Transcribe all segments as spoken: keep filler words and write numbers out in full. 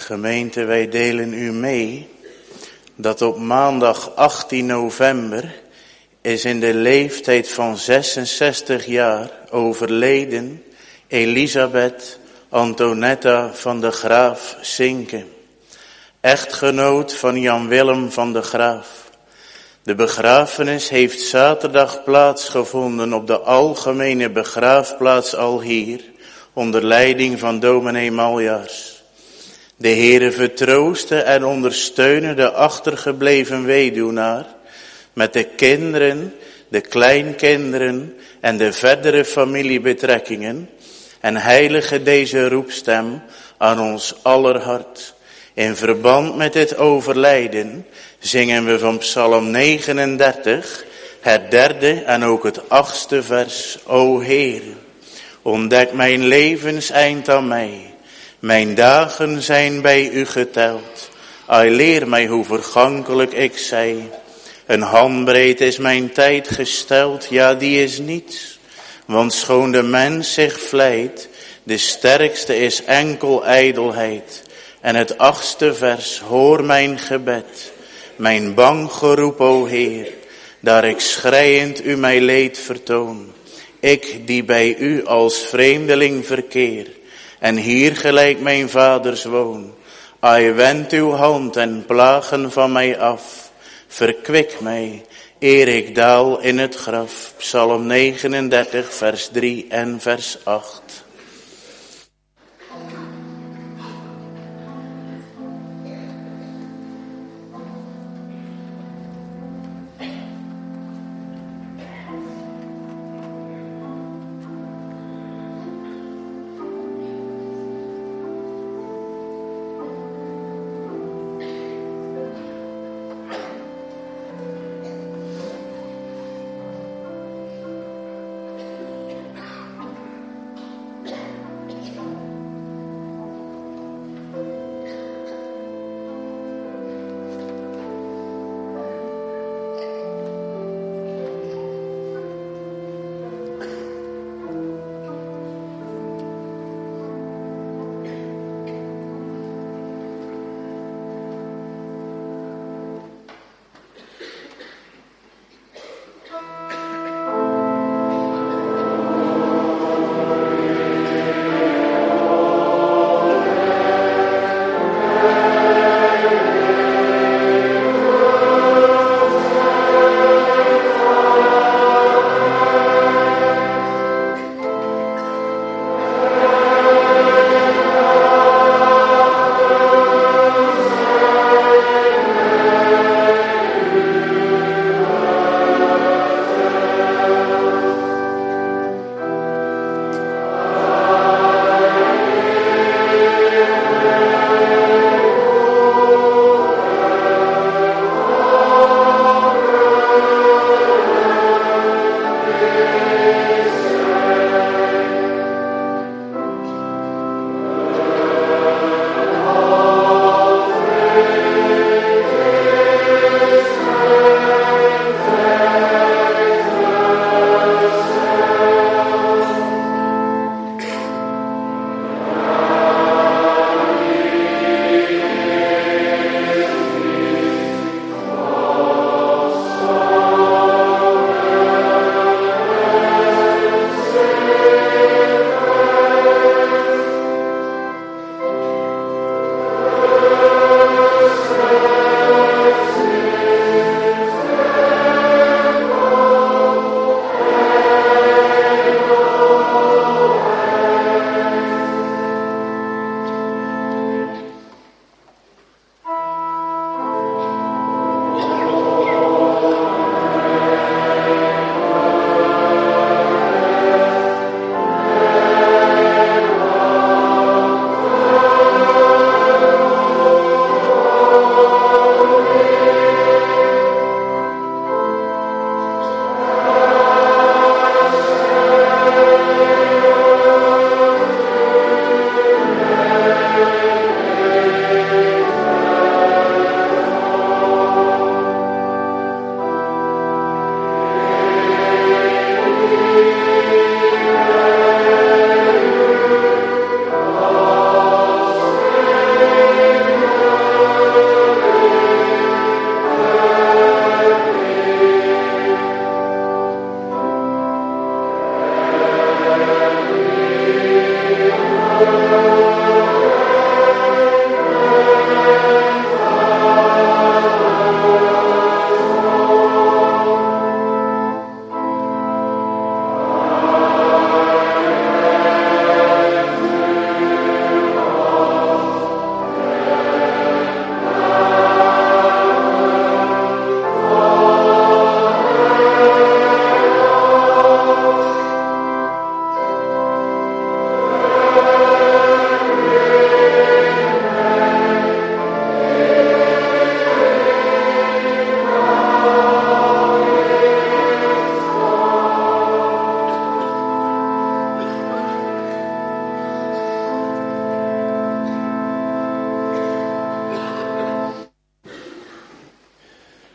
Gemeente, wij delen u mee dat op maandag achttien november is in de leeftijd van zesenzestig jaar overleden Elisabeth Antonetta van de Graaf Sinke, echtgenoot van Jan Willem van de Graaf. De begrafenis heeft zaterdag plaatsgevonden op de algemene begraafplaats Alhier, onder leiding van dominee Maljaars. De Heere vertrooste en ondersteune de achtergebleven weduwnaar met de kinderen, de kleinkinderen en de verdere familiebetrekkingen en heilige deze roepstem aan ons aller hart. In verband met dit overlijden zingen we van Psalm negenendertig, het derde en ook het achtste vers. O Heere, ontdek mijn levenseind aan mij. Mijn dagen zijn bij u geteld. Ai, leer mij hoe vergankelijk ik zij. Een handbreed is mijn tijd gesteld, ja die is niets. Want schoon de mens zich vlijt, de sterkste is enkel ijdelheid. En het achtste vers, hoor mijn gebed, mijn bang geroep, o Heer, daar ik schreiend u mijn leed vertoon. Ik die bij u als vreemdeling verkeer, en hier gelijk mijn vaders woon. Ai, wend uw hand en plagen van mij af, verkwik mij, eer ik daal in het graf. Psalm negenendertig, vers drie en vers acht.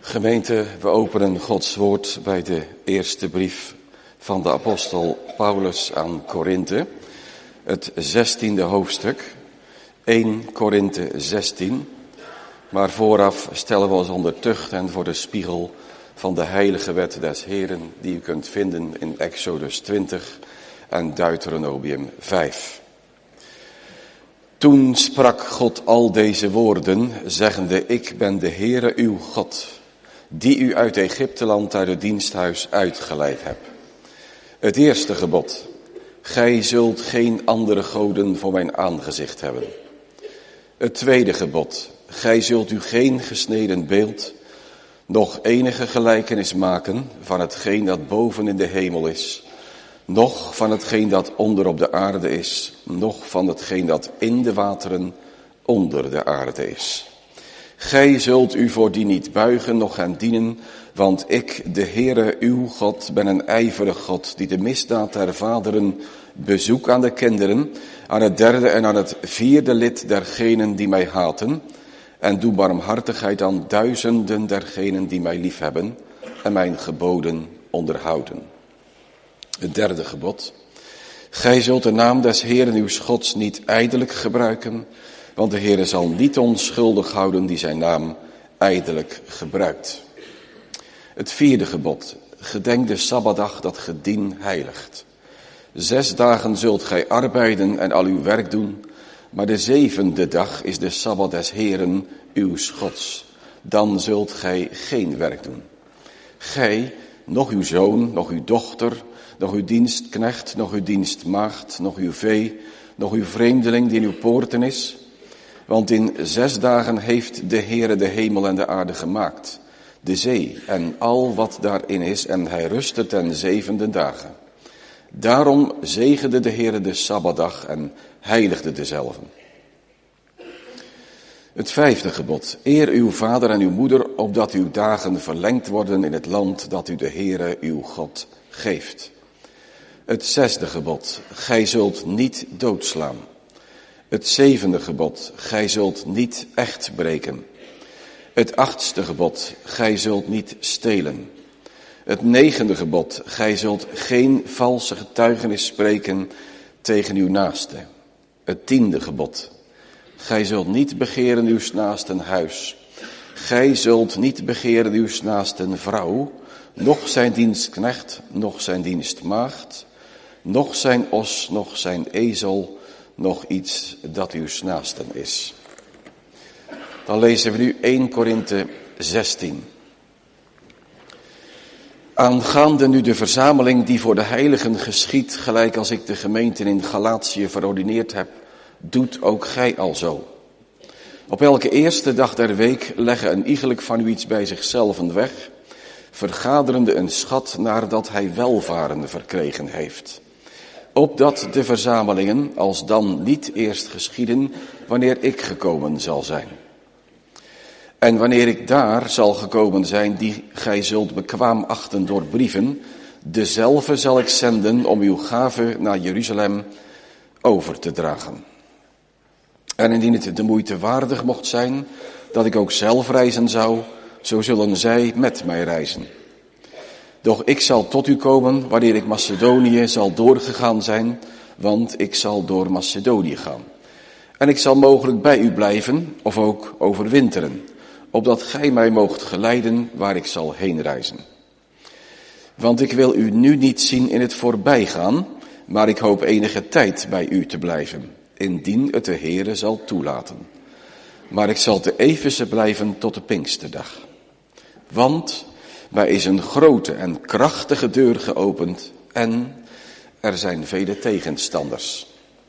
Gemeente, we openen Gods woord bij de eerste brief van de apostel Paulus aan Korinthe, het zestiende hoofdstuk, eerste Korinthe zestien. Maar vooraf stellen we ons onder tucht en voor de spiegel van de heilige wet des Heren, die u kunt vinden in Exodus twintig en Deuteronomium vijf. Toen sprak God al deze woorden, zeggende, ik ben de Heere uw God, die u uit Egypteland uit het diensthuis uitgeleid heb. Het eerste gebod, gij zult geen andere goden voor mijn aangezicht hebben. Het tweede gebod, gij zult u geen gesneden beeld, noch enige gelijkenis maken van hetgeen dat boven in de hemel is, noch van hetgeen dat onder op de aarde is, noch van hetgeen dat in de wateren onder de aarde is. Gij zult u voor die niet buigen, noch hen dienen, want ik, de Heere uw God, ben een ijverig God, die de misdaad der vaderen bezoek aan de kinderen, aan het derde en aan het vierde lid dergenen die mij haten, en doe barmhartigheid aan duizenden dergenen die mij liefhebben en mijn geboden onderhouden. Het derde gebod. Gij zult de naam des Heeren uws Gods niet ijdelijk gebruiken, want de Heere zal niet onschuldig houden die zijn naam ijdelijk gebruikt. Het vierde gebod. Gedenk de Sabbatdag dat ge dien heiligt. Zes dagen zult gij arbeiden en al uw werk doen, maar de zevende dag is de Sabbat des Heeren uws Gods. Dan zult gij geen werk doen. Gij, nog uw zoon, nog uw dochter, nog uw dienstknecht, nog uw dienstmaagd, nog uw vee, nog uw vreemdeling die in uw poorten is. Want in zes dagen heeft de Heere de hemel en de aarde gemaakt, de zee en al wat daarin is, en hij rustte ten zevende dagen. Daarom zegende de Heere de Sabbatdag en heiligde dezelve. Het vijfde gebod. Eer uw vader en uw moeder, opdat uw dagen verlengd worden in het land dat u de Heere uw God geeft. Het zesde gebod. Gij zult niet doodslaan. Het zevende gebod. Gij zult niet echt breken. Het achtste gebod. Gij zult niet stelen. Het negende gebod. Gij zult geen valse getuigenis spreken tegen uw naaste. Het tiende gebod. Gij zult niet begeren uw naasten huis. Gij zult niet begeren uw naasten vrouw, noch zijn dienstknecht, noch zijn dienstmaagd, noch zijn os, noch zijn ezel, noch iets dat uw naasten is. Dan lezen we nu eerste Korinthe zestien. Aangaande nu de verzameling die voor de heiligen geschiet, gelijk als ik de gemeenten in Galatië verordineerd heb, doet ook gij alzo. Op elke eerste dag der week leggen een iegelijk van u iets bij zichzelf weg, vergaderende een schat nadat hij welvaren verkregen heeft. Opdat de verzamelingen alsdan niet eerst geschieden wanneer ik gekomen zal zijn. En wanneer ik daar zal gekomen zijn, die gij zult bekwaam achten door brieven, dezelfde zal ik zenden om uw gave naar Jeruzalem over te dragen. En indien het de moeite waardig mocht zijn dat ik ook zelf reizen zou, zo zullen zij met mij reizen. Doch ik zal tot u komen wanneer ik Macedonië zal doorgegaan zijn, want ik zal door Macedonië gaan. En ik zal mogelijk bij u blijven of ook overwinteren, opdat gij mij moogt geleiden waar ik zal heen reizen. Want ik wil u nu niet zien in het voorbijgaan, maar ik hoop enige tijd bij u te blijven, indien het de Heere zal toelaten. Maar ik zal te Efeze blijven tot de Pinksterdag. Want mij is een grote en krachtige deur geopend en er zijn vele tegenstanders.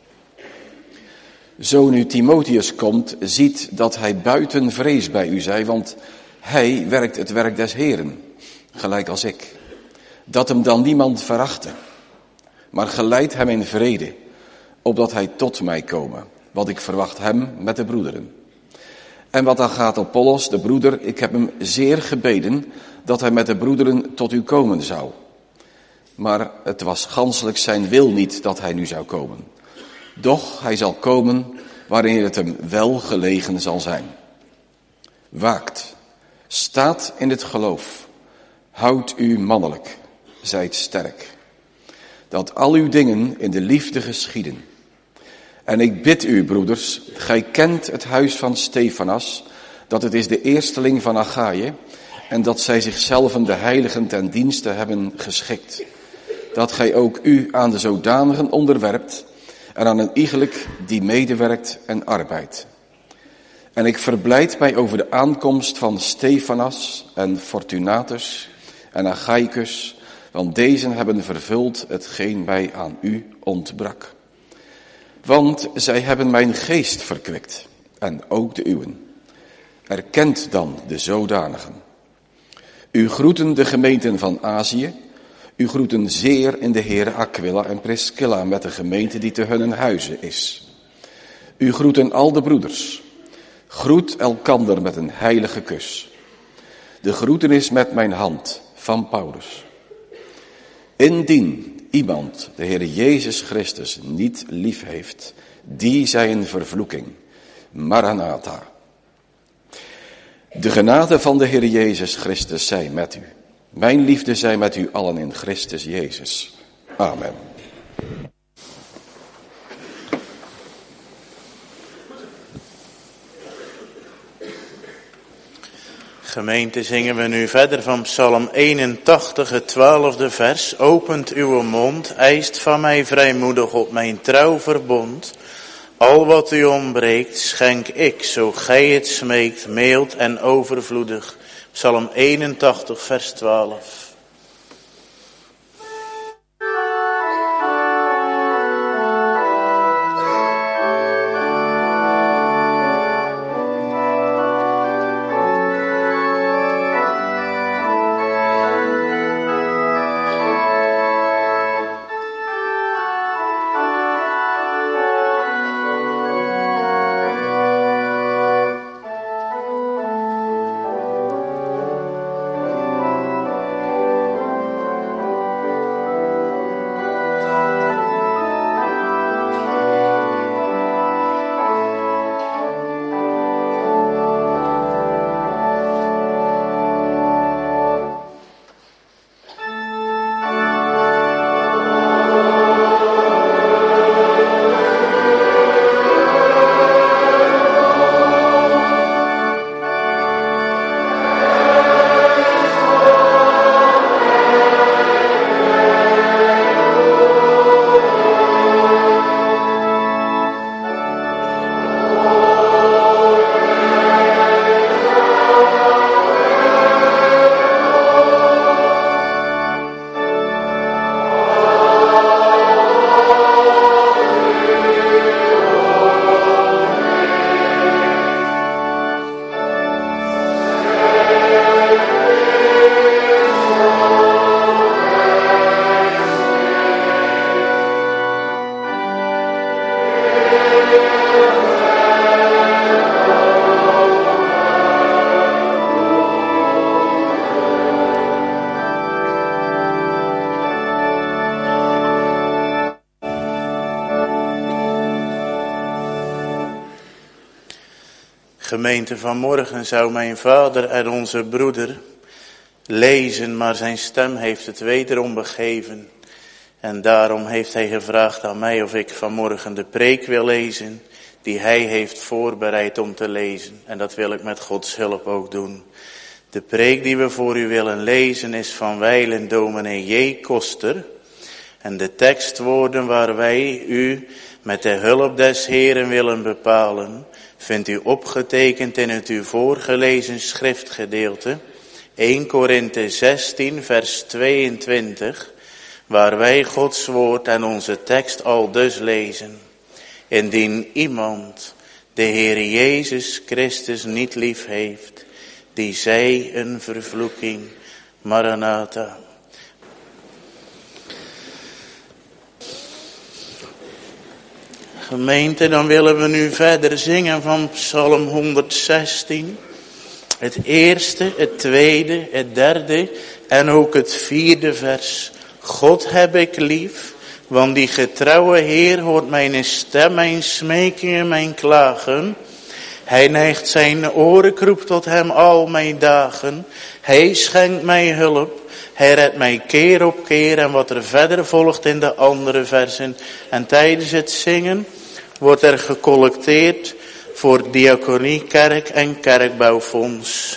Zo nu Timotheus komt, ziet dat hij buiten vrees bij u zij, want hij werkt het werk des Heeren, gelijk als ik. Dat hem dan niemand verachte, maar geleid hem in vrede, opdat hij tot mij komen, want ik verwacht hem met de broederen. En wat dan gaat op Apollos, de broeder, ik heb hem zeer gebeden dat hij met de broederen tot u komen zou. Maar het was ganselijk zijn wil niet dat hij nu zou komen. Doch hij zal komen wanneer het hem wel gelegen zal zijn. Waakt, Staat in het geloof. Houd u mannelijk. Zijt sterk. Dat al uw dingen in de liefde geschieden. En ik bid u, broeders, gij kent het huis van Stefanas, dat het is de eersteling van Achaïe, en dat zij zichzelven de heiligen ten dienste hebben geschikt. Dat gij ook u aan de zodanigen onderwerpt, en aan een iegelijk die medewerkt en arbeidt. En ik verblijd mij over de aankomst van Stefanas en Fortunatus en Achaicus, want deze hebben vervuld hetgeen mij aan u ontbrak. Want zij hebben mijn geest verkwikt, en ook de uwen. Erkent dan de zodanigen. U groeten de gemeenten van Azië. U groeten zeer in de Here Aquila en Priscilla met de gemeente die te hunnen huize is. U groeten al de broeders. Groet elkander met een heilige kus. De groetenis met mijn hand van Paulus. Indien iemand de Heer Jezus Christus niet lief heeft, die zij een vervloeking. Maranatha. De genade van de Heer Jezus Christus zij met u. Mijn liefde zij met u allen in Christus Jezus. Amen. Gemeente, zingen we nu verder van Psalm eenentachtig, het twaalfde vers. Opent uw mond, eist van mij vrijmoedig op mijn trouw verbond. Al wat u ontbreekt, schenk ik, zo gij het smeekt, mild en overvloedig. Psalm eenentachtig, vers twaalf. Gemeente, vanmorgen zou mijn vader en onze broeder lezen, maar zijn stem heeft het wederom begeven. En daarom heeft hij gevraagd aan mij of ik vanmorgen de preek wil lezen die hij heeft voorbereid om te lezen. En dat wil ik met Gods hulp ook doen. De preek die we voor u willen lezen is van wijlen dominee J. Koster. En de tekstwoorden waar wij u met de hulp des Heeren willen bepalen, vindt u opgetekend in het u voorgelezen schriftgedeelte, Eerste Korinthe zestien vers tweeëntwintig, waar wij Gods woord en onze tekst al dus lezen. Indien iemand de Heer Jezus Christus niet lief heeft, die zij een vervloeking. Maranatha. Gemeente, dan willen we nu verder zingen van Psalm honderdzestien. Het eerste, het tweede, het derde en ook het vierde vers. God heb ik lief, want die getrouwe Heer hoort mijn stem, mijn smekingen, mijn klagen. Hij neigt zijn oren, ik roep tot hem al mijn dagen. Hij schenkt mij hulp. Hij redt mij keer op keer. En wat er verder volgt in de andere versen. En tijdens het zingen wordt er gecollecteerd voor diaconie, kerk en kerkbouwfonds.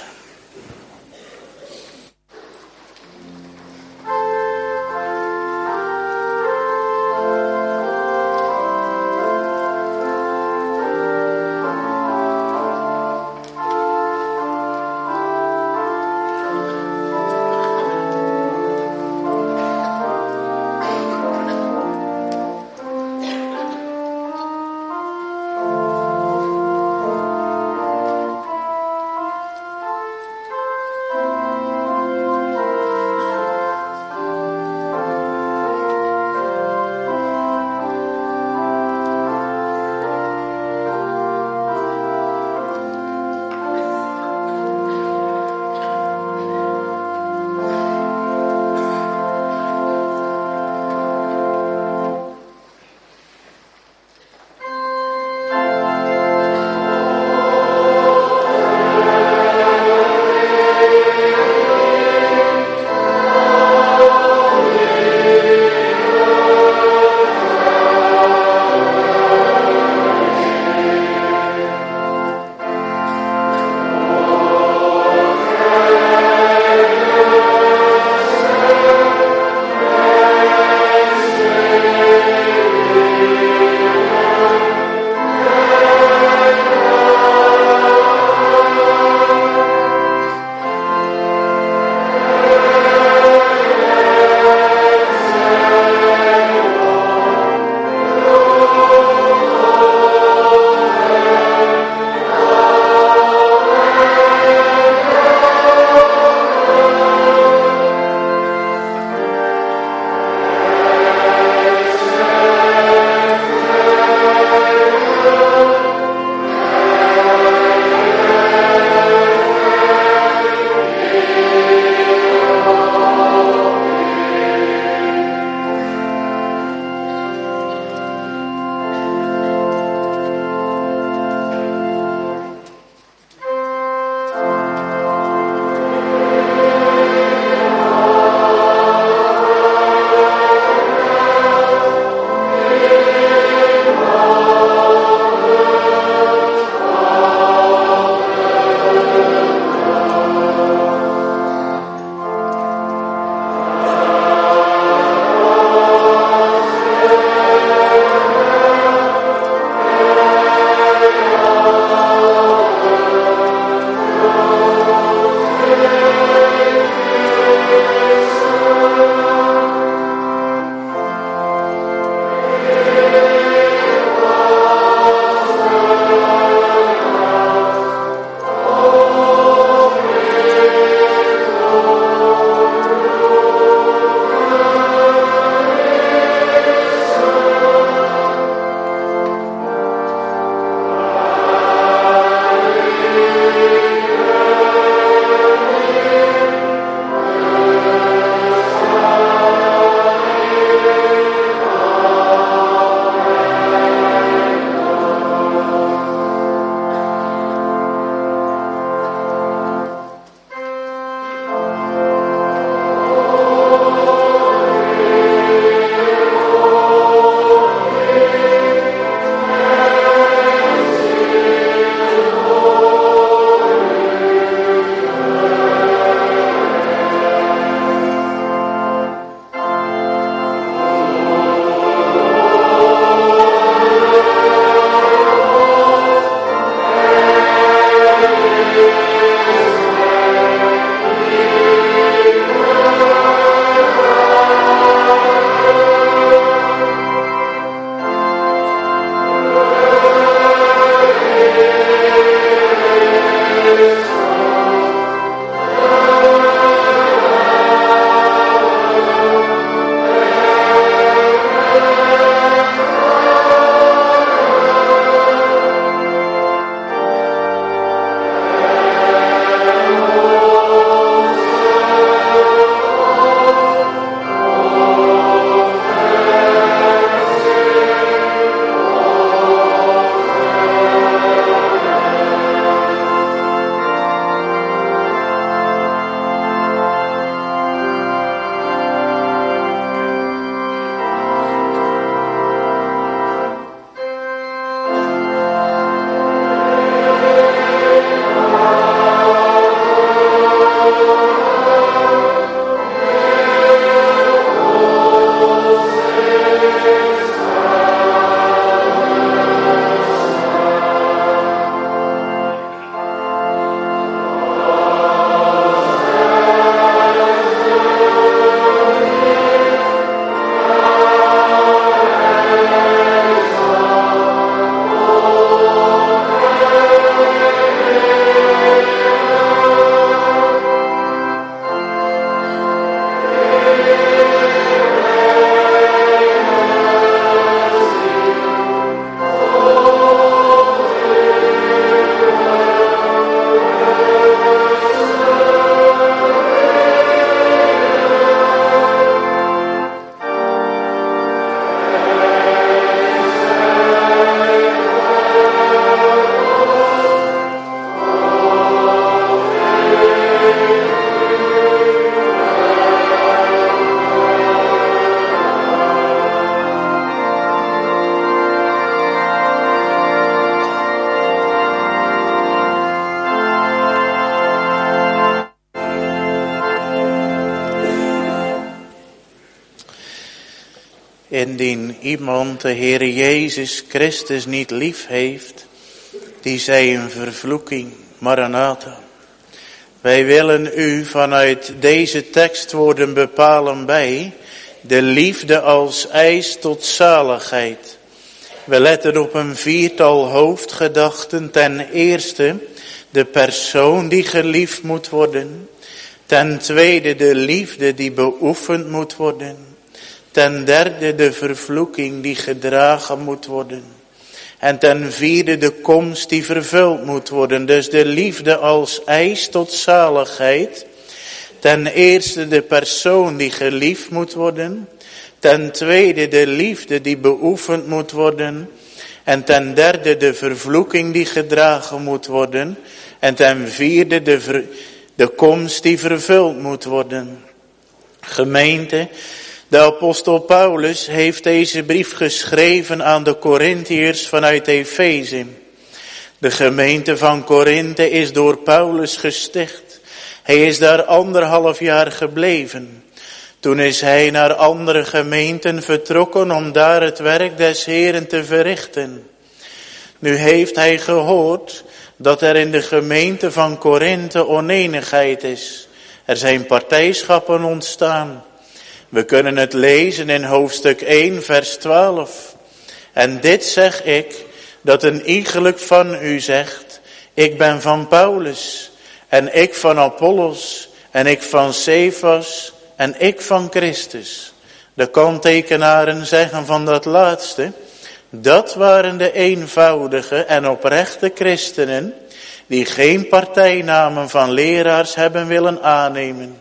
Indien iemand de Heere Jezus Christus niet lief heeft, die zij een vervloeking. Maranatha. Wij willen u vanuit deze tekstwoorden bepalen bij de liefde als eis tot zaligheid. We letten op een viertal hoofdgedachten. Ten eerste de persoon die geliefd moet worden. Ten tweede de liefde die beoefend moet worden. Ten derde de vervloeking die gedragen moet worden. En ten vierde de komst die vervuld moet worden. Dus de liefde als eis tot zaligheid. Ten eerste de persoon die geliefd moet worden. Ten tweede de liefde die beoefend moet worden. En ten derde de vervloeking die gedragen moet worden. En ten vierde de, ver, de komst die vervuld moet worden. Gemeente, de apostel Paulus heeft deze brief geschreven aan de Korintiërs vanuit Efeze. De gemeente van Korinthe is door Paulus gesticht. Hij is daar anderhalf jaar gebleven. Toen is hij naar andere gemeenten vertrokken om daar het werk des Heeren te verrichten. Nu heeft hij gehoord dat er in de gemeente van Korinthe onenigheid is. Er zijn partijschappen ontstaan. We kunnen het lezen in hoofdstuk één vers twaalf. En dit zeg ik, dat een iegelijk van u zegt, ik ben van Paulus, en ik van Apollos, en ik van Cephas, en ik van Christus. De kanttekenaren zeggen van dat laatste, dat waren de eenvoudige en oprechte christenen, die geen partijnamen van leraars hebben willen aannemen.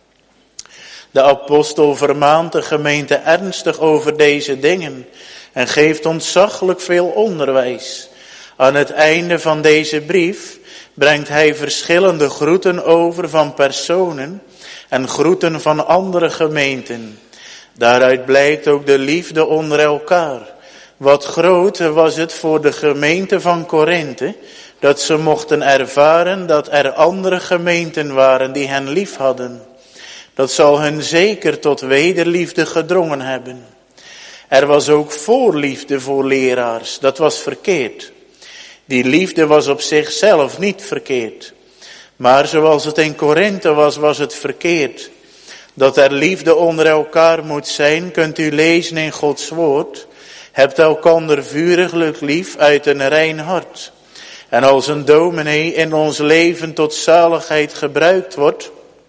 De apostel vermaant de gemeente ernstig over deze dingen en geeft ontzaglijk veel onderwijs. Aan het einde van deze brief brengt hij verschillende groeten over van personen en groeten van andere gemeenten. Daaruit blijkt ook de liefde onder elkaar. Wat groter was het voor de gemeente van Korinthe, dat ze mochten ervaren dat er andere gemeenten waren die hen lief hadden. Dat zal hen zeker tot wederliefde gedrongen hebben. Er was ook voorliefde voor leraars, dat was verkeerd. Die liefde was op zichzelf niet verkeerd. Maar zoals het in Korinthe was, was het verkeerd. Dat er liefde onder elkaar moet zijn, kunt u lezen in Gods woord. Hebt elkander vuriglijk lief uit een rein hart. En als een dominee in ons leven tot zaligheid gebruikt wordt,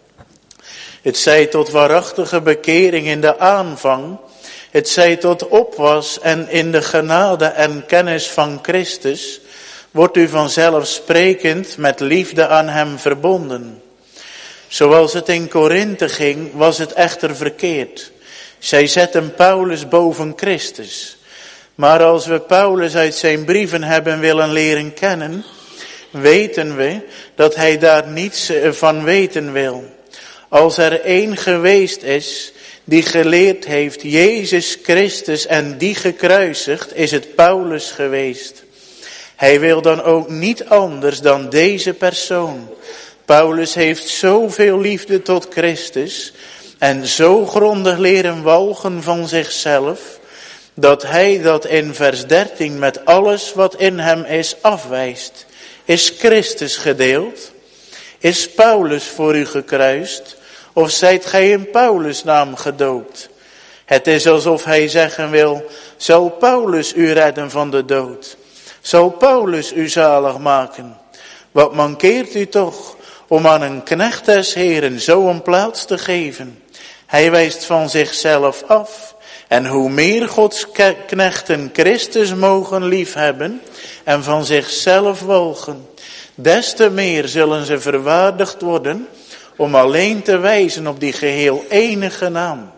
het zij tot waarachtige bekering in de aanvang, het zij tot opwas en in de genade en kennis van Christus, wordt u vanzelfsprekend met liefde aan hem verbonden. Zoals het in Korinthe ging, was het echter verkeerd. Zij zetten Paulus boven Christus. Maar als we Paulus uit zijn brieven hebben willen leren kennen, weten we dat hij daar niets van weten wil. Als er één geweest is die geleerd heeft Jezus Christus en die gekruisigd, is het Paulus geweest. Hij wil dan ook niet anders dan deze persoon. Paulus heeft zoveel liefde tot Christus en zo grondig leren walgen van zichzelf, dat hij dat in vers dertien met alles wat in hem is afwijst. Is Christus gedeeld? Is Paulus voor u gekruist? Of zijt gij in Paulus' naam gedoopt? Het is alsof hij zeggen wil, zal Paulus u redden van de dood? Zal Paulus u zalig maken? Wat mankeert u toch om aan een knecht des Heren zo een plaats te geven? Hij wijst van zichzelf af. En hoe meer Gods knechten Christus mogen liefhebben en van zichzelf walgen, des te meer zullen ze verwaardigd worden om alleen te wijzen op die geheel enige naam.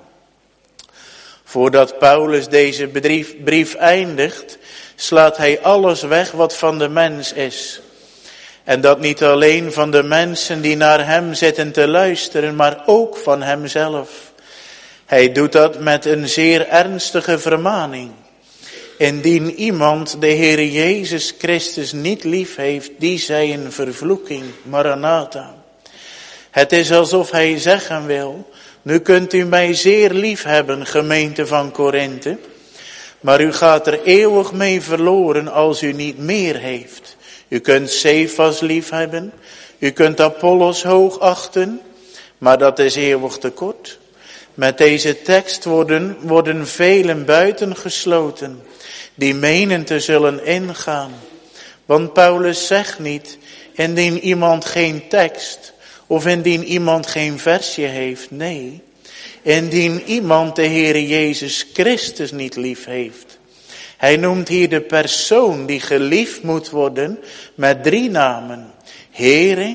Voordat Paulus deze brief, brief eindigt, slaat hij alles weg wat van de mens is. En dat niet alleen van de mensen die naar hem zitten te luisteren, maar ook van hemzelf. Hij doet dat met een zeer ernstige vermaning. Indien iemand de Heere Jezus Christus niet lief heeft, die zij een vervloeking. Maranatha. Het is alsof hij zeggen wil, Nu kunt u mij zeer lief hebben, gemeente van Korinthe, maar u gaat er eeuwig mee verloren als u niet meer heeft. U kunt Cephas lief hebben, u kunt Apollos hoogachten, maar dat is eeuwig te kort. Met deze tekst worden, worden velen buitengesloten, die menen te zullen ingaan. Want Paulus zegt niet, indien iemand geen tekst of indien iemand geen versje heeft. Nee, indien iemand de Heere Jezus Christus niet lief heeft. Hij noemt hier de persoon die geliefd moet worden met drie namen. Heere,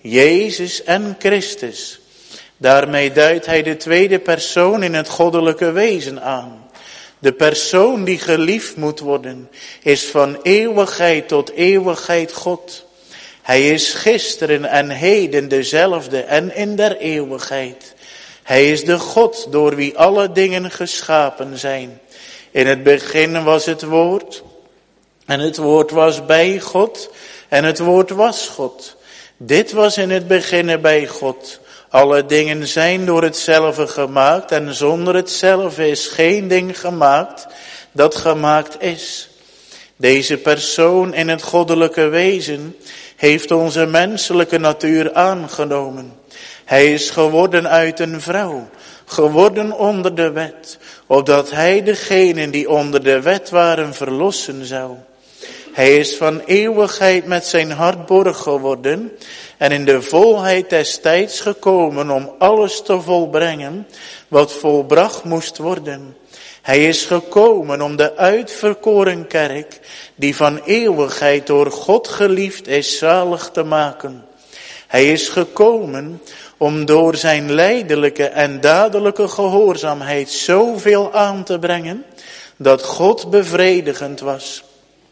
Jezus en Christus. Daarmee duidt hij de tweede persoon in het goddelijke wezen aan. De persoon die geliefd moet worden is van eeuwigheid tot eeuwigheid God. Hij is gisteren en heden dezelfde en in der eeuwigheid. Hij is de God door wie alle dingen geschapen zijn. In het begin was het woord en het woord was bij God en het woord was God. Dit was in het begin bij God. Alle dingen zijn door hetzelfde gemaakt en zonder hetzelfde is geen ding gemaakt dat gemaakt is. Deze persoon in het goddelijke wezen heeft onze menselijke natuur aangenomen. Hij is geworden uit een vrouw, geworden onder de wet, opdat hij degenen die onder de wet waren verlossen zou. Hij is van eeuwigheid met zijn hart borg geworden en in de volheid des tijds gekomen om alles te volbrengen wat volbracht moest worden. Hij is gekomen om de uitverkoren kerk, die van eeuwigheid door God geliefd is, zalig te maken. Hij is gekomen om door zijn lijdelijke en dadelijke gehoorzaamheid zoveel aan te brengen, dat God bevredigend was.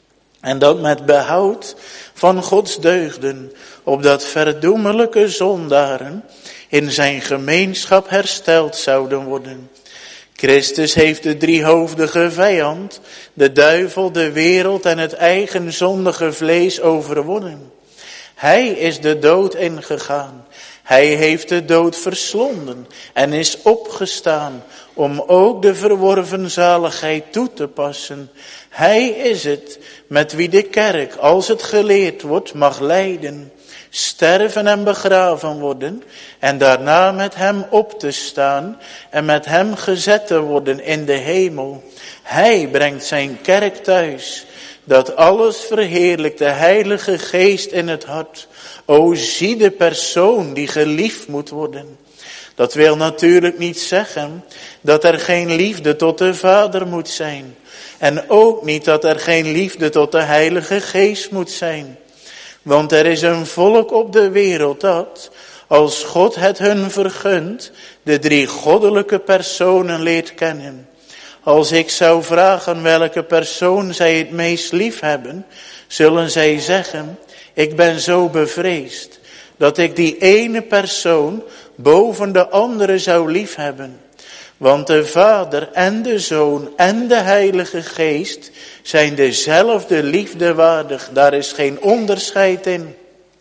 En dat met behoud van Gods deugden, opdat verdoemelijke zondaren in zijn gemeenschap hersteld zouden worden. Christus heeft de driehoofdige vijand, de duivel, de wereld en het eigen zondige vlees overwonnen. Hij is de dood ingegaan. Hij heeft de dood verslonden en is opgestaan om ook de verworven zaligheid toe te passen. Hij is het met wie de kerk, als het geleerd wordt, mag lijden, sterven en begraven worden en daarna met hem op te staan en met hem gezet te worden in de hemel. Hij brengt zijn kerk thuis, dat alles verheerlijkt de Heilige Geest in het hart. O, zie de persoon die geliefd moet worden. Dat wil natuurlijk niet zeggen dat er geen liefde tot de Vader moet zijn. En ook niet dat er geen liefde tot de Heilige Geest moet zijn. Want er is een volk op de wereld dat, als God het hun vergunt, de drie goddelijke personen leert kennen. Als ik zou vragen welke persoon zij het meest lief hebben, zullen zij zeggen, ik ben zo bevreesd dat ik die ene persoon boven de andere zou lief hebben. Want de Vader en de Zoon en de Heilige Geest zijn dezelfde liefde waardig. Daar is geen onderscheid in.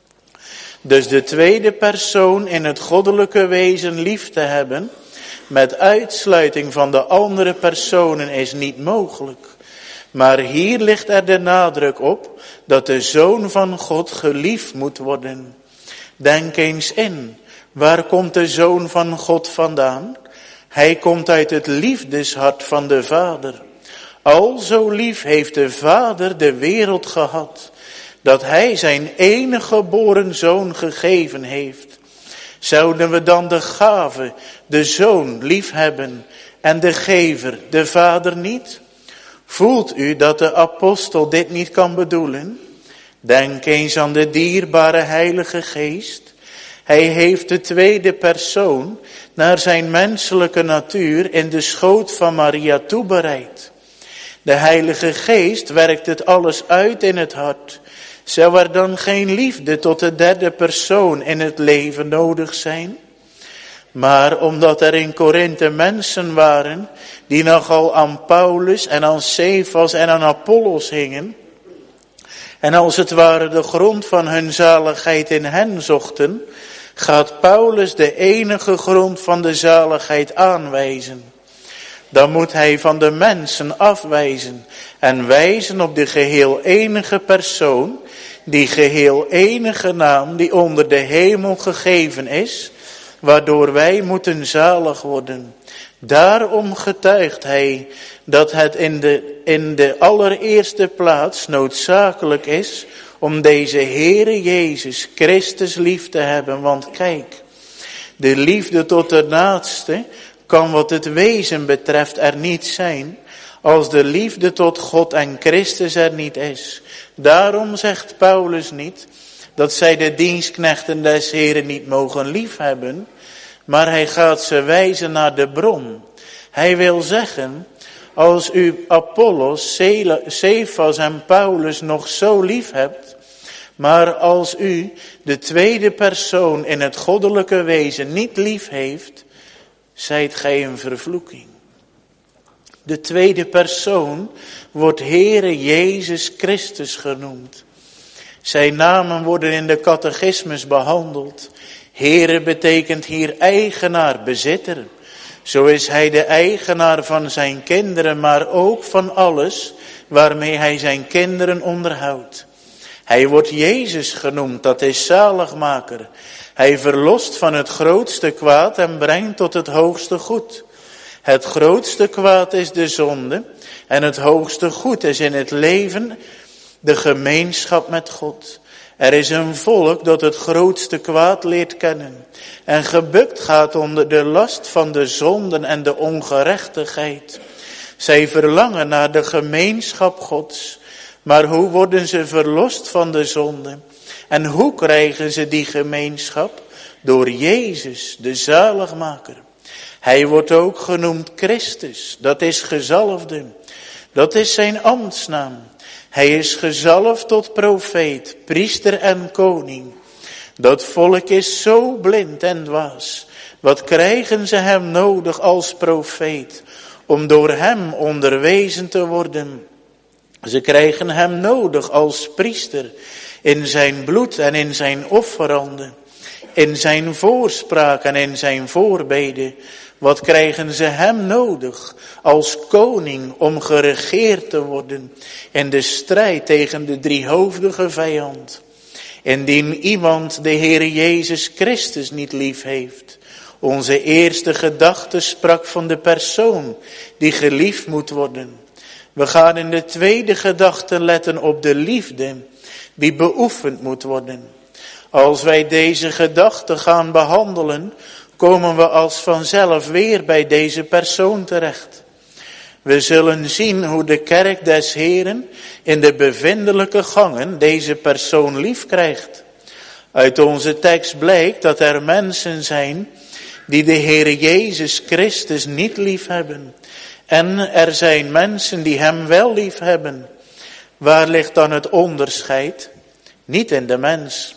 Dus de tweede persoon in het goddelijke wezen lief te hebben, met uitsluiting van de andere personen, is niet mogelijk. Maar hier ligt er de nadruk op dat de Zoon van God geliefd moet worden. Denk eens in, waar komt de Zoon van God vandaan? Hij komt uit het liefdeshart van de Vader. Al zo lief heeft de Vader de wereld gehad, dat hij zijn enige geboren Zoon gegeven heeft. Zouden we dan de gave, de Zoon, lief hebben en de gever, de Vader, niet? Voelt u dat de apostel dit niet kan bedoelen? Denk eens aan de dierbare Heilige Geest. Hij heeft de tweede persoon naar zijn menselijke natuur in de schoot van Maria toebereid. De Heilige Geest werkt het alles uit in het hart. Zou er dan geen liefde tot de derde persoon in het leven nodig zijn? Maar omdat er in Korinthe mensen waren die nogal aan Paulus en aan Cephas en aan Apollos hingen, en als het ware de grond van hun zaligheid in hen zochten, gaat Paulus de enige grond van de zaligheid aanwijzen. Dan moet hij van de mensen afwijzen en wijzen op de geheel enige persoon, die geheel enige naam die onder de hemel gegeven is, waardoor wij moeten zalig worden. Daarom getuigt hij dat het in de, in de allereerste plaats noodzakelijk is om deze Heere Jezus Christus lief te hebben. Want kijk, de liefde tot de naaste kan wat het wezen betreft er niet zijn, als de liefde tot God en Christus er niet is. Daarom zegt Paulus niet dat zij de dienstknechten des Heren niet mogen liefhebben, maar hij gaat ze wijzen naar de bron. Hij wil zeggen, als u Apollos, Cephas en Paulus nog zo lief hebt, maar als u de tweede persoon in het goddelijke wezen niet lief heeft, zijt gij een vervloeking. De tweede persoon wordt Heere Jezus Christus genoemd. Zijn namen worden in de catechismus behandeld. Heere betekent hier eigenaar, bezitter. Zo is hij de eigenaar van zijn kinderen, maar ook van alles waarmee hij zijn kinderen onderhoudt. Hij wordt Jezus genoemd, dat is zaligmaker. Hij verlost van het grootste kwaad en brengt tot het hoogste goed. Het grootste kwaad is de zonde en het hoogste goed is in het leven de gemeenschap met God. Er is een volk dat het grootste kwaad leert kennen en gebukt gaat onder de last van de zonden en de ongerechtigheid. Zij verlangen naar de gemeenschap Gods, maar hoe worden ze verlost van de zonde? En hoe krijgen ze die gemeenschap? Door Jezus, de zaligmaker. Hij wordt ook genoemd Christus, dat is gezalfde. Dat is zijn ambtsnaam. Hij is gezalfd tot profeet, priester en koning. Dat volk is zo blind en dwaas. Wat krijgen ze hem nodig als profeet? Om door hem onderwezen te worden. Ze krijgen hem nodig als priester. In zijn bloed en in zijn offeranden. In zijn voorspraak en in zijn voorbeden. Wat krijgen ze hem nodig als koning om geregeerd te worden in de strijd tegen de driehoofdige vijand? Indien iemand de Heere Jezus Christus niet lief heeft, onze eerste gedachte sprak van de persoon die geliefd moet worden. We gaan in de tweede gedachte letten op de liefde die beoefend moet worden. Als wij deze gedachte gaan behandelen, komen we als vanzelf weer bij deze persoon terecht. We zullen zien hoe de kerk des Heren in de bevindelijke gangen deze persoon lief krijgt. Uit onze tekst blijkt dat er mensen zijn die de Heere Jezus Christus niet lief hebben. En er zijn mensen die hem wel lief hebben. Waar ligt dan het onderscheid? Niet in de mens.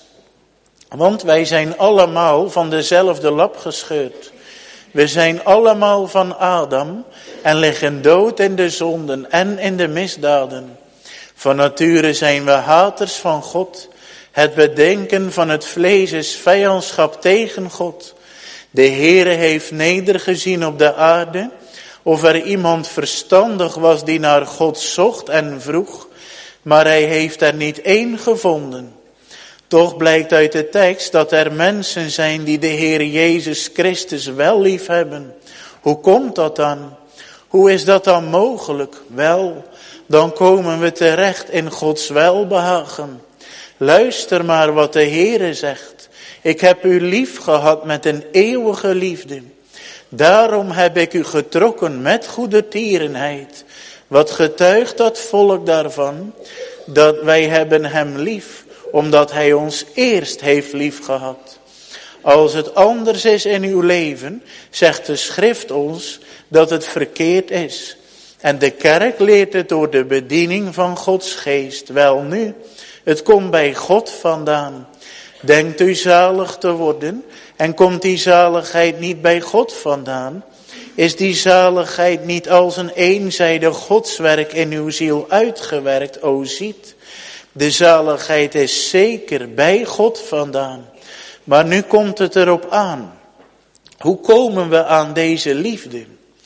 Want wij zijn allemaal van dezelfde lap gescheurd. We zijn allemaal van Adam en liggen dood in de zonden en in de misdaden. Van nature zijn we haters van God. Het bedenken van het vlees is vijandschap tegen God. De Heere heeft nedergezien op de aarde, of er iemand verstandig was die naar God zocht en vroeg, maar hij heeft er niet één gevonden. Toch blijkt uit de tekst dat er mensen zijn die de Heer Jezus Christus wel lief hebben. Hoe komt dat dan? Hoe is dat dan mogelijk? Wel, dan komen we terecht in Gods welbehagen. Luister maar wat de Heere zegt. Ik heb u lief gehad met een eeuwige liefde. Daarom heb ik u getrokken met goede tierenheid. Wat getuigt dat volk daarvan? Dat wij hebben hem lief, omdat hij ons eerst heeft lief gehad. Als het anders is in uw leven, zegt de schrift ons dat het verkeerd is. En de kerk leert het door de bediening van Gods geest. Wel nu, het komt bij God vandaan. Denkt u zalig te worden en komt die zaligheid niet bij God vandaan? Is die zaligheid niet als een eenzijdig godswerk in uw ziel uitgewerkt? O ziet, de zaligheid is zeker bij God vandaan. Maar nu komt het erop aan. Hoe komen we aan deze liefde?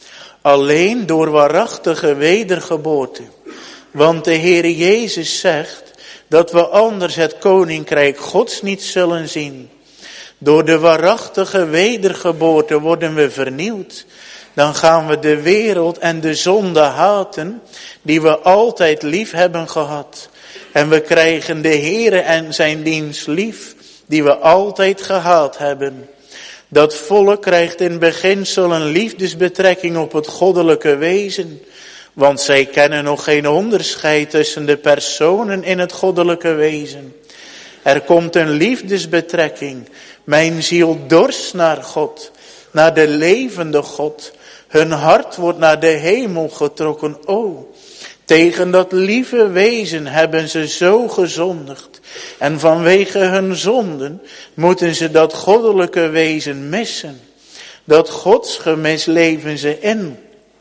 Alleen door waarachtige wedergeboorte. Want de Heer Jezus zegt dat we anders het koninkrijk Gods niet zullen zien. Door de waarachtige wedergeboorte worden we vernieuwd. Dan gaan we de wereld en de zonde haten die we altijd lief hebben gehad. En we krijgen de Heere en zijn dienst lief die we altijd gehaat hebben. Dat volk krijgt in beginsel een liefdesbetrekking op het goddelijke wezen. Want zij kennen nog geen onderscheid tussen de personen in het goddelijke wezen. Er komt een liefdesbetrekking. Mijn ziel dorst naar God, naar de levende God. Hun hart wordt naar de hemel getrokken. O, tegen dat lieve wezen hebben ze zo gezondigd. En vanwege hun zonden moeten ze dat goddelijke wezen missen. Dat godsgemis leven ze in.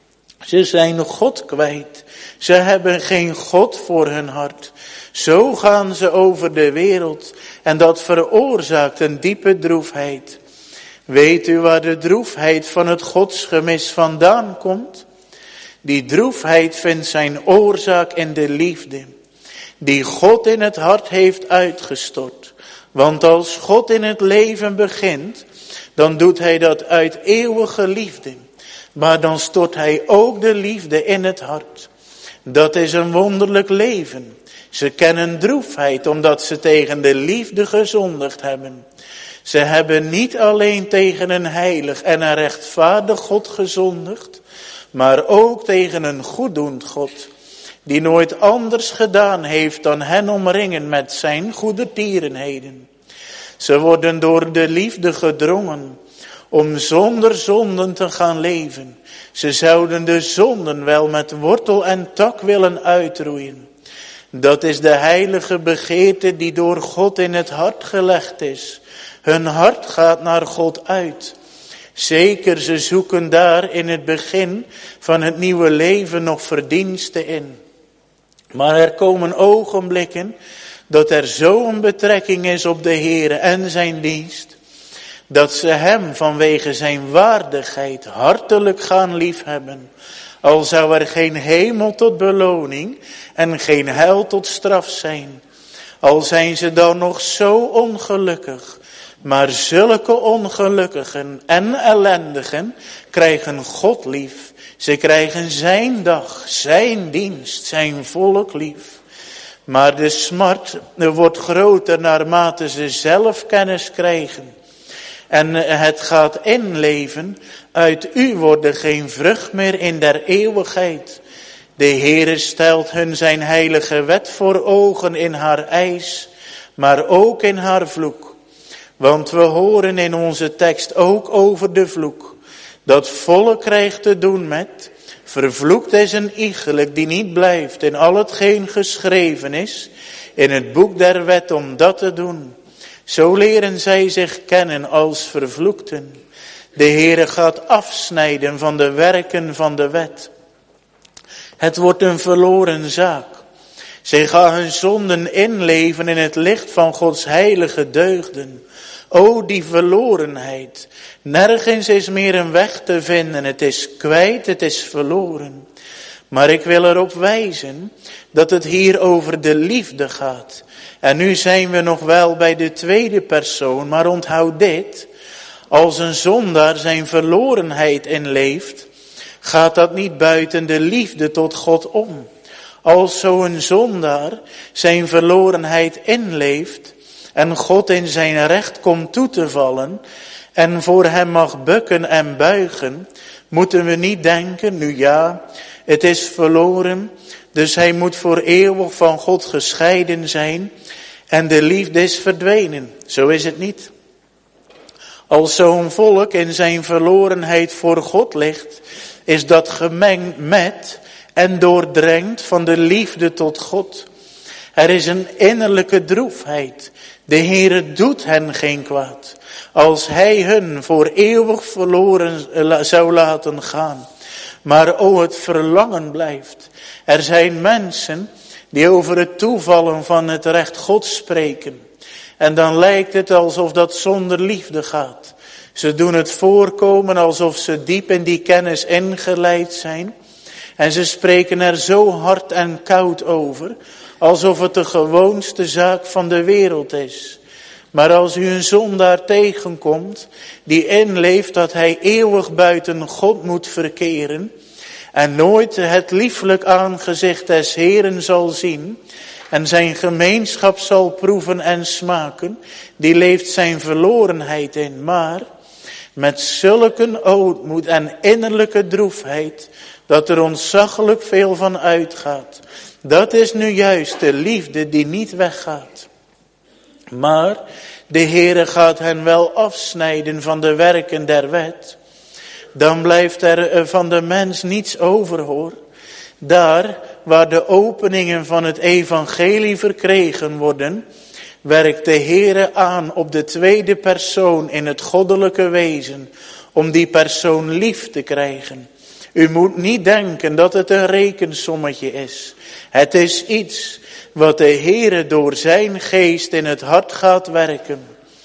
Ze zijn God kwijt. Ze hebben geen God voor hun hart. Zo gaan ze over de wereld. En dat veroorzaakt een diepe droefheid. Weet u waar de droefheid van het godsgemis vandaan komt? Die droefheid vindt zijn oorzaak in de liefde. Die God in het hart heeft uitgestort. Want als God in het leven begint, dan doet hij dat uit eeuwige liefde. Maar dan stort hij ook de liefde in het hart. Dat is een wonderlijk leven. Ze kennen droefheid omdat ze tegen de liefde gezondigd hebben. Ze hebben niet alleen tegen een heilig en een rechtvaardig God gezondigd, maar ook tegen een goeddoend God, die nooit anders gedaan heeft dan hen omringen met zijn goedertierenheden. Ze worden door de liefde gedrongen om zonder zonden te gaan leven. Ze zouden de zonden wel met wortel en tak willen uitroeien. Dat is de heilige begeerte die door God in het hart gelegd is. Hun hart gaat naar God uit. Zeker, ze zoeken daar in het begin van het nieuwe leven nog verdiensten in. Maar er komen ogenblikken dat er zo'n betrekking is op de Heere en zijn dienst, dat ze hem vanwege zijn waardigheid hartelijk gaan liefhebben. Al zou er geen hemel tot beloning en geen hel tot straf zijn. Al zijn ze dan nog zo ongelukkig. Maar zulke ongelukkigen en ellendigen krijgen God lief. Ze krijgen zijn dag, zijn dienst, zijn volk lief. Maar de smart wordt groter naarmate ze zelf kennis krijgen. En het gaat inleven, uit u wordt er geen vrucht meer in der eeuwigheid. De Heere stelt hun zijn heilige wet voor ogen in haar eis, maar ook in haar vloek. Want we horen in onze tekst ook over de vloek. Dat volk krijgt te doen met, vervloekt is een iegelijk die niet blijft in al hetgeen geschreven is in het boek der wet om dat te doen. Zo leren zij zich kennen als vervloekten. De Heere gaat afsnijden van de werken van de wet. Het wordt een verloren zaak. Zij gaan hun zonden inleven in het licht van Gods heilige deugden. O, die verlorenheid. Nergens is meer een weg te vinden. Het is kwijt, het is verloren. Maar ik wil erop wijzen dat het hier over de liefde gaat. En nu zijn we nog wel bij de tweede persoon, maar onthoud dit. Als een zondaar zijn verlorenheid inleeft, gaat dat niet buiten de liefde tot God om. Als zo'n zondaar zijn verlorenheid inleeft en God in zijn recht komt toe te vallen en voor hem mag bukken en buigen, moeten we niet denken, nu ja, het is verloren, dus hij moet voor eeuwig van God gescheiden zijn en de liefde is verdwenen. Zo is het niet. Als zo'n volk in zijn verlorenheid voor God ligt, is dat gemengd met en doordrenkt van de liefde tot God. Er is een innerlijke droefheid. De Heere doet hen geen kwaad. Als hij hun voor eeuwig verloren zou laten gaan. Maar o, het verlangen blijft. Er zijn mensen die over het toevallen van het recht Gods spreken. En dan lijkt het alsof dat zonder liefde gaat. Ze doen het voorkomen alsof ze diep in die kennis ingeleid zijn. En ze spreken er zo hard en koud over, alsof het de gewoonste zaak van de wereld is. Maar als u een zondaar tegenkomt, die inleeft dat hij eeuwig buiten God moet verkeren, en nooit het lieflijk aangezicht des Heeren zal zien, en zijn gemeenschap zal proeven en smaken, die leeft zijn verlorenheid in. Maar met zulke ootmoed en innerlijke droefheid, dat er ontzaglijk veel van uitgaat. Dat is nu juist de liefde die niet weggaat. Maar de Heere gaat hen wel afsnijden van de werken der wet. Dan blijft er van de mens niets over, hoor. Daar waar de openingen van het evangelie verkregen worden, werkt de Heere aan op de tweede persoon in het goddelijke wezen, om die persoon lief te krijgen. U moet niet denken dat het een rekensommetje is. Het is iets wat de Heere door zijn geest in het hart gaat werken.